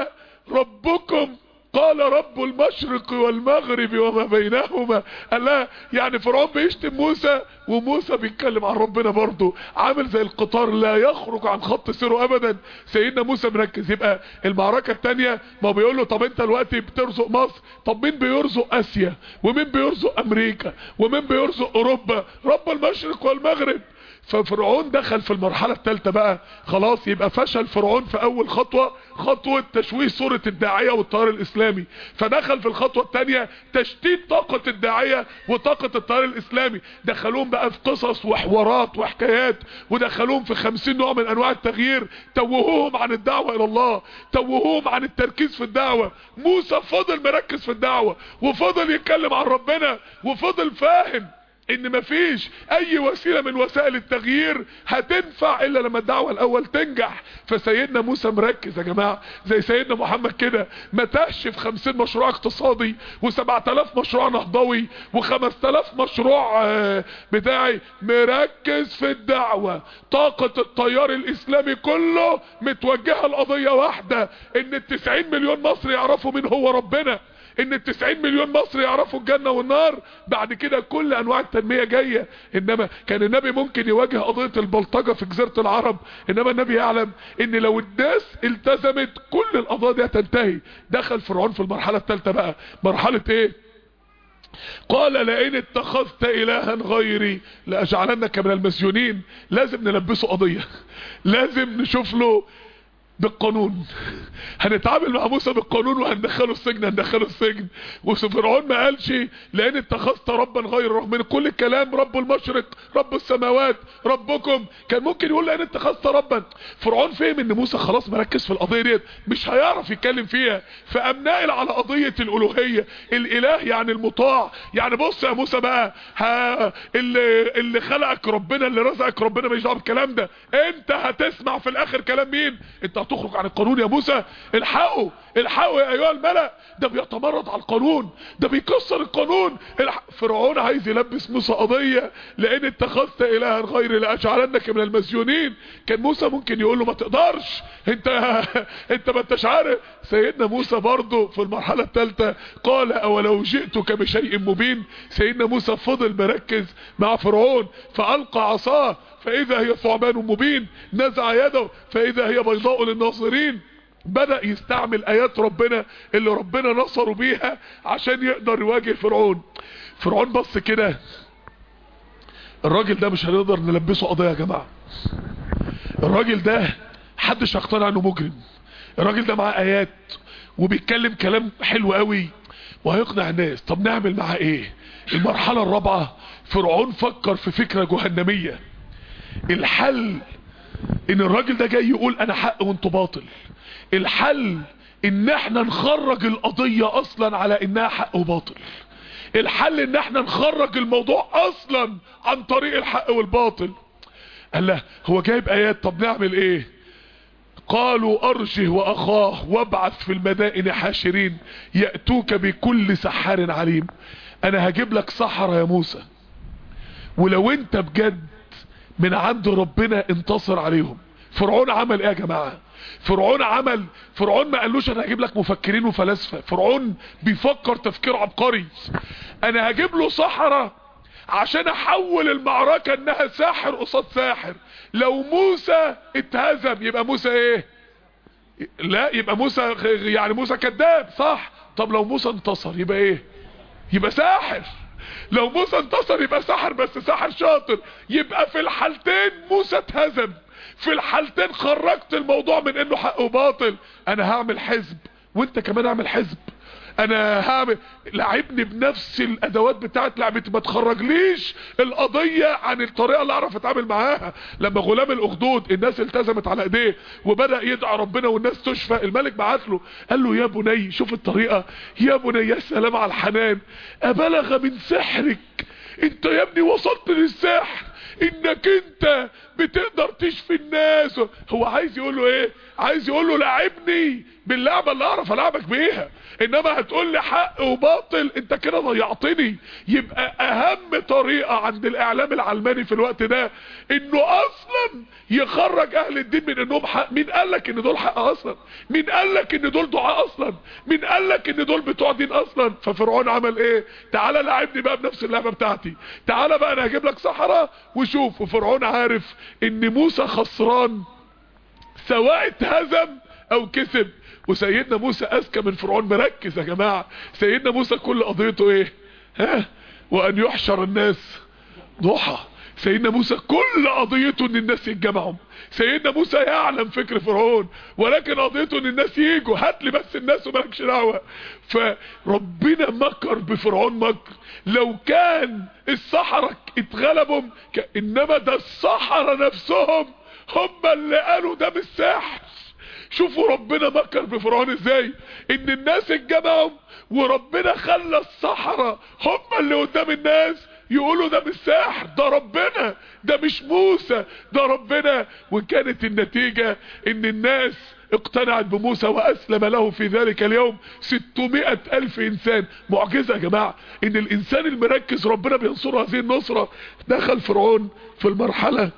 ربكم قال رب المشرق والمغرب وما بينهما. قال لها يعني فرعون بيشتم موسى وموسى بيتكلم عن ربنا برضه، عامل زي القطار لا يخرج عن خط سيره ابدا. سيدنا موسى مركز. يبقى المعركة التانية ما بيقول له طب انت دلوقتي بترزق مصر، طب مين بيرزق اسيا ومين بيرزق امريكا ومين بيرزق اوروبا؟ رب المشرق والمغرب. ففرعون دخل في المرحلة الثالثة بقى، خلاص يبقى فشل فرعون في اول خطوة، خطوة تشويه صورة الداعية والتيار الاسلامي. فدخل في الخطوة الثانية تشتيت طاقة الداعية وطاقة التيار الاسلامي. دخلوهم بقى في قصص وحوارات وحكايات، ودخلوهم في خمسين نوع من انواع التغيير، توهوهم عن الدعوة الى الله، توهوهم عن التركيز في الدعوة. موسى فضل مركز في الدعوة وفضل يتكلم عن ربنا وفضل فاهم ان مفيش اي وسيلة من وسائل التغيير هتنفع الا لما الدعوة الاول تنجح. فسيدنا موسى مركز يا جماعة، زي سيدنا محمد كده ما تهش في خمسين مشروع اقتصادي وسبعة الاف مشروع نهضوي وخمس تلاف مشروع بتاعي، مركز في الدعوة. طاقة التيار الاسلامي كله متوجهة لقضية واحدة، ان التسعين مليون مصري يعرفوا مين هو ربنا، ان التسعين مليون مصري يعرفوا الجنة والنار. بعد كده كل انواع التنمية جاية. انما كان النبي ممكن يواجه قضية البلطجة في جزيرة العرب، انما النبي يعلم ان لو الناس التزمت كل القضايا دي هتنتهي. دخل فرعون في المرحلة الثالثة بقى، مرحلة ايه؟ قال لئن اتخذت الها غيري لاجعلنك من المسجونين. لازم نلبسه قضية، لازم نشوف له بالقانون، هنتعامل مع موسى بالقانون وهندخله السجن، هندخله السجن. وفرعون ما قالش لان اتخذت ربا غير، رغم من كل الكلام رب المشرق رب السماوات ربكم، كان ممكن يقول لان اتخذت ربا. فرعون فهم ان موسى خلاص مركز في القضيه ديت مش هيعرف يتكلم فيها، فقام ناقل على قضيه الالوهيه. الاله يعني المطاع. يعني بص يا موسى بقى، ها اللي اللي خلقك ربنا، اللي رزقك ربنا، مش دعوه بالكلام ده. انت هتسمع في الاخر كلام مين؟ انت تخرج عن القانون يا موسى. الحقوا الحقوا يا ايها الملأ، ده بيتمرد على القانون، ده بيكسر القانون. فرعون عايز يلبس موسى قضية، لان اتخذت الها غيري لاجعلنك من المسجونين. كان موسى ممكن يقول له ما تقدرش، انت انت ما انتش عارف. سيدنا موسى برضه في المرحلة الثالثة قال اولو جئتك بشيء مبين. سيدنا موسى فضل مركز مع فرعون، فالقى عصاه فاذا هي ثعبان مبين، نزع يده فاذا هي بيضاء للناظرين. بدأ يستعمل ايات ربنا اللي ربنا نصره بيها عشان يقدر يواجه فرعون. فرعون بص كده، الراجل ده مش هنقدر نلبسه قضية يا جماعة. الراجل ده حدش هيقتنع انه مجرم. الراجل ده معاه ايات وبيتكلم كلام حلو قوي وهيقنع الناس. طب نعمل معاه ايه؟ المرحلة الرابعة، فرعون فكر في فكرة جهنمية. الحل ان الراجل ده جاي يقول انا حق وانتوا باطل. الحل ان احنا نخرج القضية اصلا على انها حق وباطل. الحل ان احنا نخرج الموضوع اصلا عن طريق الحق والباطل. قال له هو جايب ايات، طب نعمل ايه؟ قالوا ارجه واخاه وابعث في المدائن حاشرين يأتوك بكل سحار عليم. انا هجيب لك سحرة يا موسى، ولو انت بجد من عند ربنا انتصر عليهم. فرعون عمل ايه يا جماعة؟ فرعون عمل فرعون ما قالوش انا هجيب لك مفكرين وفلاسفة. فرعون بيفكر تفكير عبقري. انا هجيب له سحرة عشان احول المعركة انها ساحر قصاد ساحر. لو موسى اتهزم يبقى موسى ايه؟ لا، يبقى موسى يعني موسى كذاب، صح؟ طب لو موسى انتصر يبقى ايه؟ يبقى ساحر. لو موسى انتصر يبقى ساحر، بس ساحر شاطر. يبقى في الحالتين موسى اتهزم، في الحالتين خرجت الموضوع من انه حق وباطل. انا هعمل حزب وانت كمان اعمل حزب. انا هعمل لعبني بنفس الادوات بتاعت لعبتي، ما تخرجليش القضية عن الطريقة اللي اعرف اتعامل معاها. لما غلام الاخدود الناس التزمت على ايديه وبدأ يدعى ربنا والناس تشفى، الملك بعت له قال له يا بني شوف الطريقة، يا بني يا سلام على الحنان، ابلغ من سحرك. انت يا ابني وصلت للسحر، انك انت بتقدر تشفي الناس. هو عايز يقول له ايه؟ عايز يقول له لعبني باللعبة اللي اعرف العبك بيها، انما هتقول لي حق وباطل انت كده ضيعتني. يبقى اهم طريقة عند الاعلام العلماني في الوقت ده انه اصلا يخرج اهل الدين من انهم حق. مين قالك ان دول حق اصلا؟ مين قالك ان دول دعاء اصلا؟ مين قالك ان دول بتوع دين اصلا؟ ففرعون عمل ايه؟ تعالى لعبني بقى بنفس اللعبة بتاعتي، تعالى بقى انا هجيب لك سحرة وشوف. وفرعون عارف ان موسى خسران سواء اتهزم او كسب. وسيدنا موسى اذكى من فرعون. مركز يا جماعة، سيدنا موسى كل قضيته ايه؟ ها؟ وان يحشر الناس ضحى. سيدنا موسى كل قضيته ان الناس يتجمعوا. سيدنا موسى يعلم فكر فرعون، ولكن قضيته ان الناس ييجوا. هات لي بس الناس ومالكش دعوه. فربنا مكر بفرعون مكر. لو كان السحرة اتغلبوا ك... انما ده السحرة نفسهم هم اللي قالوا ده مش سحر. شوفوا ربنا مكر بفرعون ازاي، ان الناس اتجمعوا وربنا خلى السحرة هم اللي قدام الناس يقولوا ده مش سحر، ده ربنا، ده مش موسى، ده ربنا. وكانت النتيجة ان الناس اقتنعت بموسى واسلم له في ذلك اليوم ستمائة الف انسان. معجزة يا جماعة ان الانسان المركز ربنا بينصره هذه النصرة. دخل فرعون في المرحلة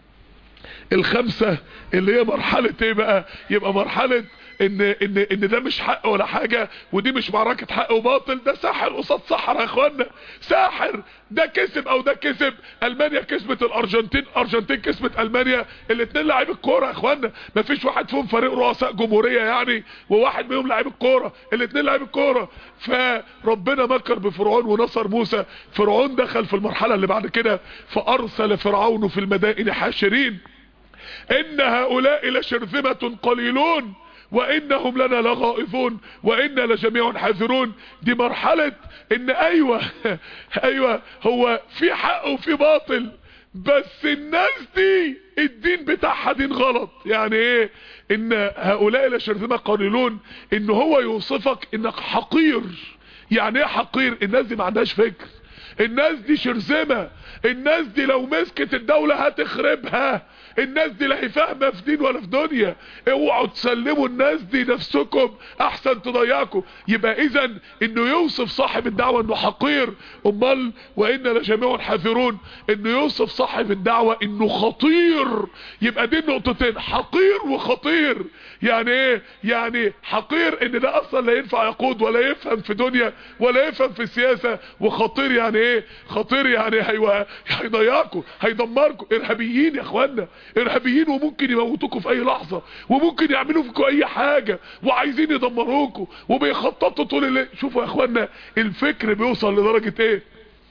الخامسة اللي هي مرحلة ايه بقى؟ يبقى مرحلة ان ان ان ده مش حق ولا حاجة، ودي مش معركة حق وباطل، ده ساحر قصاد سحر يا اخوانا. ساحر، ده كسب او ده كسب. المانيا كسبت الارجنتين، ارجنتين كسبت المانيا، الاثنين لاعبي الكوره يا اخوانا. مفيش واحد فيهم فريق رؤساء جمهوريه يعني وواحد منهم لاعب الكوره، الاثنين لاعبي الكوره. فربنا مكر بفرعون ونصر موسى. فرعون دخل في المرحله اللي بعد كده، فارسل فرعون في المدائن حاشرين ان هؤلاء لشرذمة قليلون وانهم لنا لغائظون وانا لجميع حاذرون. دي مرحلة ان ايوه ايوه هو في حق وفي باطل، بس الناس دي الدين بتاعها دين غلط. يعني ايه ان هؤلاء لشرذمة قليلون؟ ان هو يوصفك انك حقير. يعني ايه حقير؟ الناس دي ما عندهاش فكر، الناس دي شرذمة، الناس دي لو مسكت الدولة هتخربها، الناس دي لا هي فاهمه في دين ولا في دنيا. اوعوا تسلموا الناس دي نفسكم احسن تضيعكم. يبقى اذا انه يوصف صاحب الدعوه انه حقير، امال وانا لجميع حذرون انه يوصف صاحب الدعوه انه خطير. يبقى دي النقطتين، حقير وخطير. يعني ايه؟ يعني حقير ان ده اصلا لا ينفع يقود ولا يفهم في دنيا ولا يفهم في السياسه، وخطير يعني ايه؟ خطير يعني هيو... هيضيعكم، هيدمركم. ارهابيين يا اخوانا، ارهابيين، وممكن يموتوكوا في اي لحظة، وممكن يعملوا فيكم اي حاجة، وعايزين يدمروكوا وبيخططوا طول الليل. شوفوا يا اخوانا الفكر بيوصل لدرجة ايه.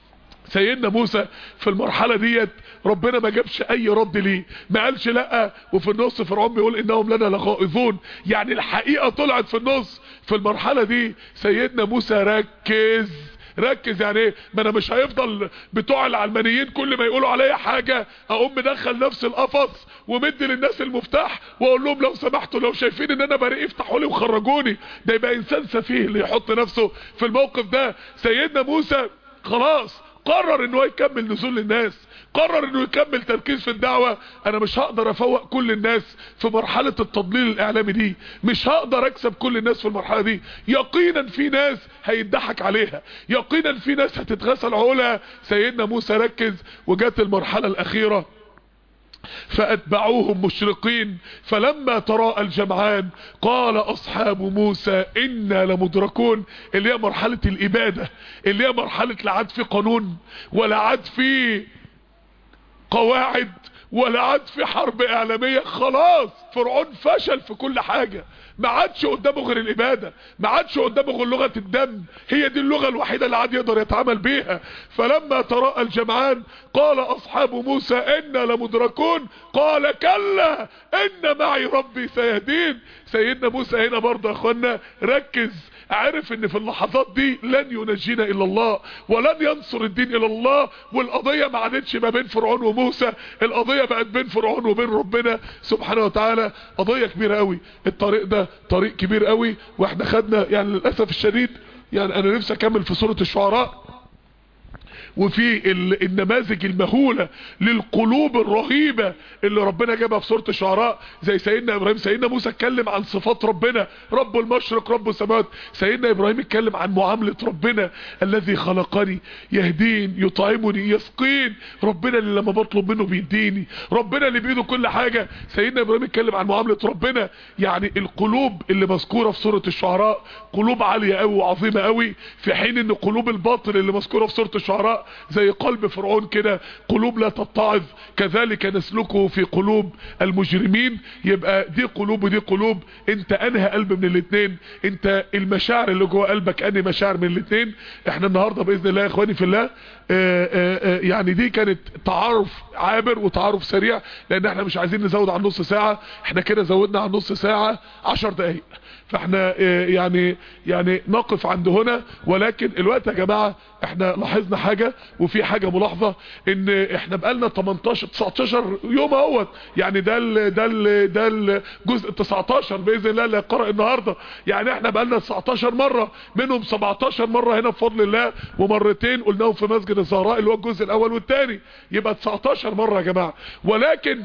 سيدنا موسى في المرحلة ديت ربنا ما جابش اي رد ليه، ما قالش لا. وفي النص فرعون بيقول انهم لنا لغائظون، يعني الحقيقة طلعت في النص. في المرحلة دي سيدنا موسى ركز ركز. يعني ايه؟ ما انا مش هيفضل بتوع العلمانيين كل ما يقولوا عليا حاجة اقوم مدخل نفس القفص ومدي للناس المفتاح واقول لهم لو سمحتوا لو شايفين ان انا بريء افتحوا لي وخرجوني. ده يبقى انسان سفيه اللي يحط نفسه في الموقف ده. سيدنا موسى خلاص قرر انه يكمل نزول للناس، قرر انه يكمل تركيز في الدعوة. انا مش هقدر افوق كل الناس في مرحلة التضليل الاعلامي دي، مش هقدر اكسب كل الناس في المرحلة دي. يقينا في ناس هيضحك عليها، يقينا في ناس هتتغسل عقولها. سيدنا موسى ركز. وجات المرحلة الاخيرة فاتبعوهم مشرقين فلما تراءى الجمعان قال اصحاب موسى انا لمدركون. اللي هي مرحلة الابادة، اللي هي مرحلة لا عاد في قانون ولا عاد في قواعد ولا عاد في حرب اعلامية. خلاص فرعون فشل في كل حاجة، ما عادش قدامه غير الابادة، ما عادش قدامه غير لغة الدم. هي دي اللغة الوحيدة اللي عاد يقدر يتعامل بيها. فلما تراءى الجمعان قال اصحاب موسى انا لمدركون قال كلا ان معي ربي سيهدين. سيدنا موسى هنا برضه يا اخوانا ركز، عارف ان في اللحظات دي لن ينجينا الا الله ولن ينصر الدين الا الله. والقضية ما عادتش ما بين فرعون وموسى، القضية بقت بين فرعون وبين ربنا سبحانه وتعالى. قضية كبيرة قوي. الطريق ده طريق كبير قوي، واحنا خدنا يعني للأسف الشديد. يعني انا نفسي اكمل في سورة الشعراء وفي النماذج المهولة للقلوب الرهيبة اللي ربنا جابها في سورة الشعراء، زي سيدنا ابراهيم. سيدنا موسى اتكلم عن صفات ربنا، رب المشرق رب السماوات. سيدنا ابراهيم اتكلم عن معاملة ربنا، الذي خلقني يهدين يطعمني يسقين، ربنا اللي لما بطلب منه بيديني، ربنا اللي بيده كل حاجة. سيدنا ابراهيم اتكلم عن معاملة ربنا. يعني القلوب اللي مذكورة في سورة الشعراء قلوب عالية قوي وعظيمة قوي، في حين ان قلوب الباطل اللي مذكورة في سورة الشعراء زي قلب فرعون كده، قلوب لا تتعظ، كذلك نسلكه في قلوب المجرمين. يبقى دي قلوب ودي قلوب. انت انهى قلب من الاثنين؟ انت المشاعر اللي جوه قلبك انهي مشاعر من الاثنين؟ احنا النهاردة باذن الله يا اخواني في الله، آآ آآ يعني دي كانت تعارف عابر وتعارف سريع، لان احنا مش عايزين نزود عن نص ساعة. احنا كده زودنا عن نص ساعة عشر دقايق، فاحنا يعني يعني نقف عند هنا. ولكن الوقت يا جماعة احنا لاحظنا حاجة، وفي حاجة ملاحظة، ان احنا بقالنا تمنتاشر تسعتاشر يوم اهوت، يعني ده ال ده ال ده الجزء تسعتاشر باذن الله اللي هيقرأ النهارده. يعني احنا بقالنا تسعتاشر مرة، منهم سبعتاشر مرة هنا بفضل الله، ومرتين قلناهم في مسجد الزهراء اللي هو الجزء الاول والثاني، يبقى تسعتاشر مرة يا جماعة. ولكن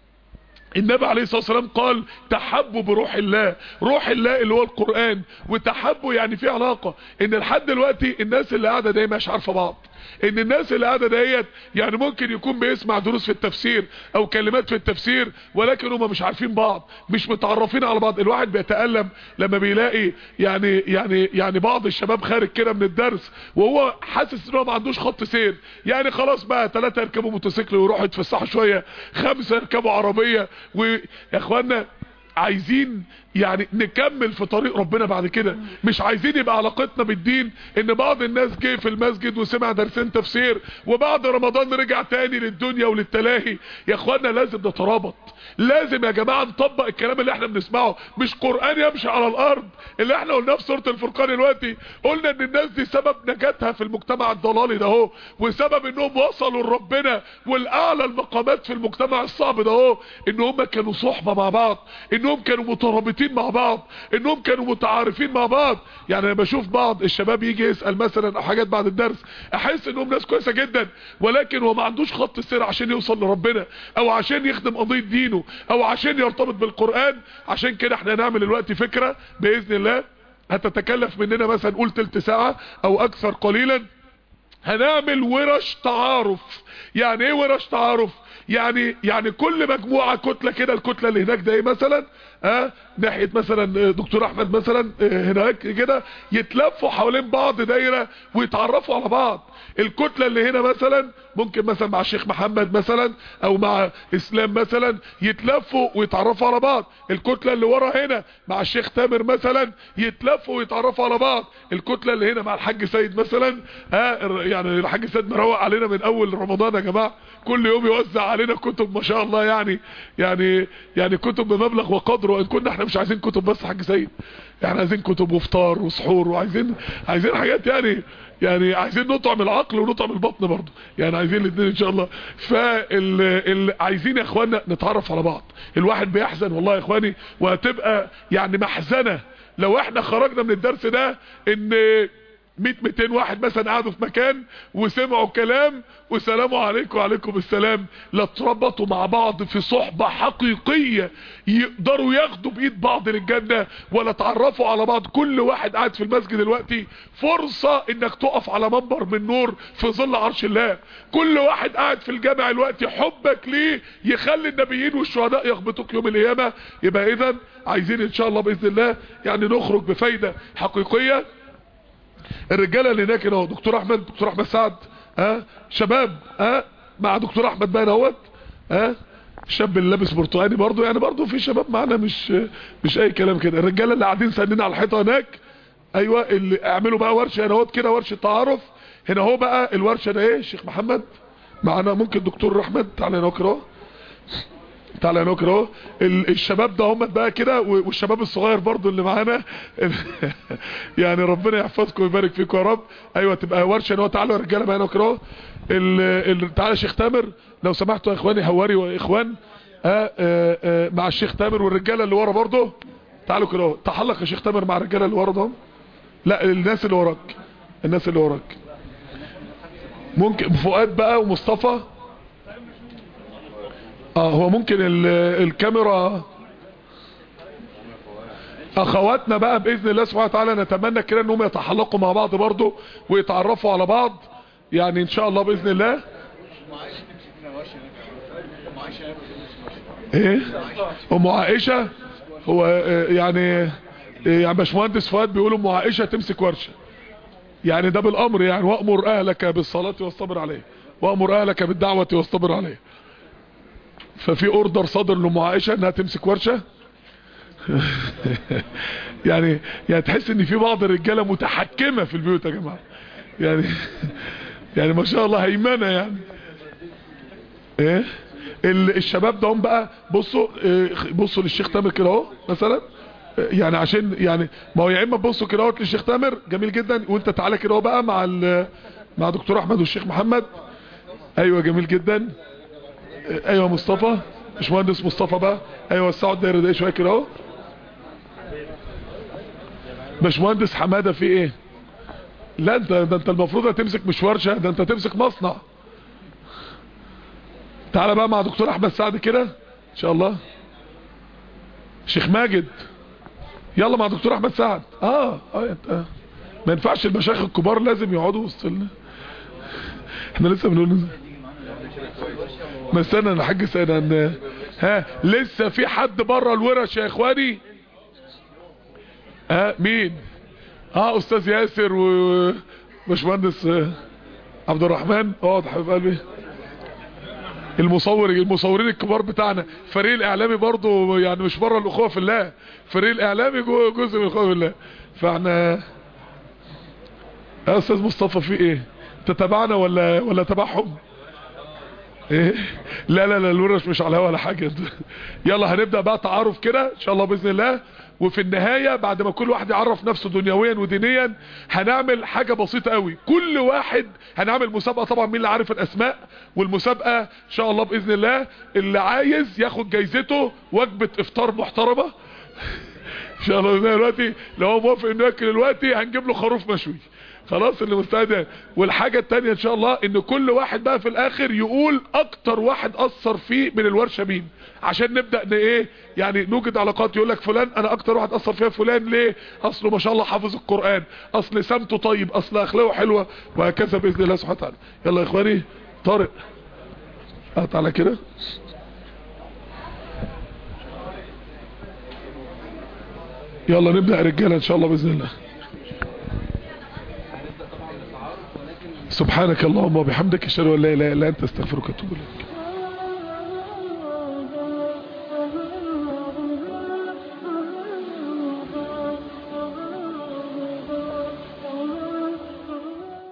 النبي عليه الصلاة والسلام قال تحبوا بروح الله، روح الله اللي هو القرآن، وتحبوا يعني في علاقة. ان لحد دلوقتي الناس اللي قاعدة دايما مش عارفة بعض، ان الناس اللي قاعدة ديت يعني ممكن يكون بيسمع دروس في التفسير او كلمات في التفسير، ولكن هم مش عارفين بعض، مش متعرفين على بعض. الواحد بيتألم لما بيلاقي يعني يعني يعني بعض الشباب خارج كده من الدرس وهو حاسس ان هو ما عندوش خط سير. يعني خلاص بقى ثلاثة يركبوا موتوسيكل ويروحوا يتفسحوا شوية، خمسة يركبوا عربية. ويا اخوانا عايزين يعني نكمل في طريق ربنا بعد كده، مش عايزين يبقى علاقتنا بالدين ان بعض الناس جه في المسجد وسمع درسين تفسير وبعد رمضان رجع تاني للدنيا وللتلاهي. يا اخوانا لازم نترابط، لازم يا جماعة نطبق الكلام اللي احنا بنسمعه، مش قرآن يمشي على الارض اللي احنا قلناه في سورة الفرقان دلوقتي. قلنا ان الناس دي سبب نجاتها في المجتمع الضلالي ده اهو، وسبب انهم وصلوا لربنا والاعلى المقامات في المجتمع الصعب ده اهو، ان هم كانوا صحبة مع بعض، انهم كانوا مترابطين مع بعض، انهم كانوا متعارفين مع بعض. يعني انا بشوف بعض الشباب يجي يسأل مثلا او حاجات بعد الدرس، احس انهم ناس كويسة جدا، ولكن هو ما عندوش خط سير عشان يوصل لربنا، او عشان يخدم قضية دينه، او عشان يرتبط بالقرآن. عشان كده احنا هنعمل الوقت فكرة باذن الله هتتكلف مننا مثلا قول تلت ساعة او اكثر قليلا. هنعمل ورش تعارف. يعني ايه ورش تعارف؟ يعني يعني كل مجموعة كتلة كده، الكتلة اللي هناك ده ايه مثلا اه ناحية مثلا دكتور احمد مثلا اه هناك كده، يتلفوا حوالين بعض دايرة ويتعرفوا على بعض. الكتلة اللي هنا مثلا ممكن مثلا مع الشيخ محمد مثلا او مع اسلام مثلا يتلفوا ويتعرفوا على بعض. الكتلة اللي ورا هنا مع الشيخ تامر مثلا يتلفوا ويتعرفوا على بعض. الكتلة اللي هنا مع الحاج سيد مثلا اه يعني الحاج سيد مروق علينا من اول رمضان يا جماعة، كل يوم يوزع علينا كتب ما شاء الله، يعني يعني يعني كتب بمبلغ وقدره. وان كنا احنا مش عايزين كتب بس حاج سيد، احنا عايزين كتب وفطار وسحور، وعايزين عايزين حاجات يعني يعني عايزين نطعم العقل ونطعم البطن برضه، يعني عايزين الاثنين ان شاء الله. فال عايزين يا اخوانا نتعرف على بعض. الواحد بيحزن والله يا اخواني، وهتبقى يعني محزنة لو احنا خرجنا من الدرس ده ان مية ميتين واحد مثلا قعدوا في مكان وسمعوا كلام وسلام عليكم وعليكم السلام، لا اتربطوا مع بعض في صحبة حقيقية يقدروا ياخدوا بايد بعض للجنة، ولا تعرفوا على بعض. كل واحد قاعد في المسجد دلوقتي فرصة انك تقف على منبر من نور في ظل عرش الله. كل واحد قاعد في الجامع دلوقتي حبك ليه يخلي النبيين والشهداء يخبطوك يوم القيامة. يبقى اذا عايزين ان شاء الله باذن الله يعني نخرج بفايدة حقيقية. الرجاله اللي هناك اهو دكتور احمد دكتور احمد سعد ها أه؟ شباب ها أه؟ مع دكتور احمد بقى اهوت ها أه؟ الشاب اللي لابس برتقاني برضو، يعني برضو في شباب معانا مش مش اي كلام كده. الرجاله اللي قاعدين سنين على الحيطه هناك ايوه اللي اعملوا بقى ورشه هنا اهوت كده، ورشه تعارف هنا اهو. بقى الورشه ده ايه الشيخ محمد معانا، ممكن دكتور احمد تعالى هنا اهو، تعالى يا نكر اهو. الشباب ده هم بقى كده، والشباب الصغير برضو اللي معانا يعني ربنا يحفظكم ويبارك فيكم يا رب. ايوه تبقى ورشه اهو. تعالوا يا رجاله معانا نكر اهو. تعالى يا شيخ تامر لو سمحتوا يا اخواني، هواري واخوان آه آه آه مع الشيخ تامر والرجاله اللي ورا برضو. تعالوا كده اهو، تحلق يا شيخ تامر مع الرجاله اللي ورا ده. لا الناس اللي وراك، الناس اللي وراك ممكن فؤاد بقى ومصطفى. اه هو ممكن الكاميرا. اخواتنا بقى باذن الله سبحانه وتعالى نتمنى كده انهم يتحلقوا مع بعض برضو ويتعرفوا على بعض يعني ان شاء الله باذن الله. ايه ام عائشه؟ هو يعني يعني باشمهندس فؤاد بيقولوا ام عائشه تمسك ورشه، يعني ده بالامر يعني. وامر اهلك بالصلاه واصطبر عليه، وامر اهلك بالدعوه واصطبر عليه. ففي اوردر صادر لام عائشه انها تمسك ورشه. يعني يعني تحس ان في بعض الرجاله متحكمه في البيوت يا جماعه، يعني يعني ما شاء الله هيمنه يعني. ايه الشباب ده هم بقى بصوا بصوا للشيخ تامر كده اهو مثلا، يعني عشان يعني ما هو يا اما تبصوا كده اهو للشيخ تامر جميل جدا، وانت تعالى كده اهو بقى مع مع دكتور احمد والشيخ محمد. ايوه جميل جدا. ايوه مصطفى، باشمهندس مصطفى بقى. ايوه وسعوا الدايره دي شويه كده اهو. باشمهندس حماده في ايه؟ لا انت ده انت المفروض هتمسك مش ورشه، ده انت تمسك مصنع. تعالى بقى مع دكتور احمد سعد كده ان شاء الله. شيخ ماجد يلا مع دكتور احمد سعد. اه اه انت ما ينفعش المشايخ الكبار لازم يقعدوا وسط لنا. احنا لسه بنقول ما استنى انا حاج سنه. ها لسه في حد بره الورش يا اخواني؟ ها مين؟ اه استاذ ياسر وباشمهندس عبد الرحمن. اقعد حبيب قلبي. المصور المصورين الكبار بتاعنا، فريق الاعلامي برضو يعني مش بره الاخوه في الله، فريق الاعلامي جزء من الاخوه في الله. فاحنا يا استاذ مصطفى في ايه؟ تتابعنا ولا ولا تبعهم؟ ايه لا لا لا الورش مش على الهوا ولا حاجه. يلا هنبدا بقى تعارف كده ان شاء الله باذن الله، وفي النهايه بعد ما كل واحد يعرف نفسه دنيويا ودينيا هنعمل حاجه بسيطه قوي. كل واحد هنعمل مسابقه طبعا مين اللي عارف الاسماء، والمسابقه ان شاء الله باذن الله اللي عايز ياخد جايزته وجبه افطار محترمه ان شاء الله. دلوقتي لو هو موافق انه ياكل دلوقتي هنجيب له خروف مشوي خلاص اللي مستعد. والحاجة التانية ان شاء الله ان كل واحد بقى في الاخر يقول اكتر واحد اثر فيه من الورشة مين، عشان نبدأ ن ايه يعني نوجد علاقات. يقول لك فلان انا اكتر واحد اثر فيها فلان ليه؟ اصله ما شاء الله حافظ القرآن، اصل سمته طيب، اصل اخلاقه حلوة، وهكذا باذن الله سبحانه وتعالى. يلا يا اخواني. طارق اه تعالى كده. يلا نبدأ يا رجالة ان شاء الله باذن الله. سبحانك اللهم وبحمدك اشهد ان لا اله الا انت استغفرك واتوب اليك.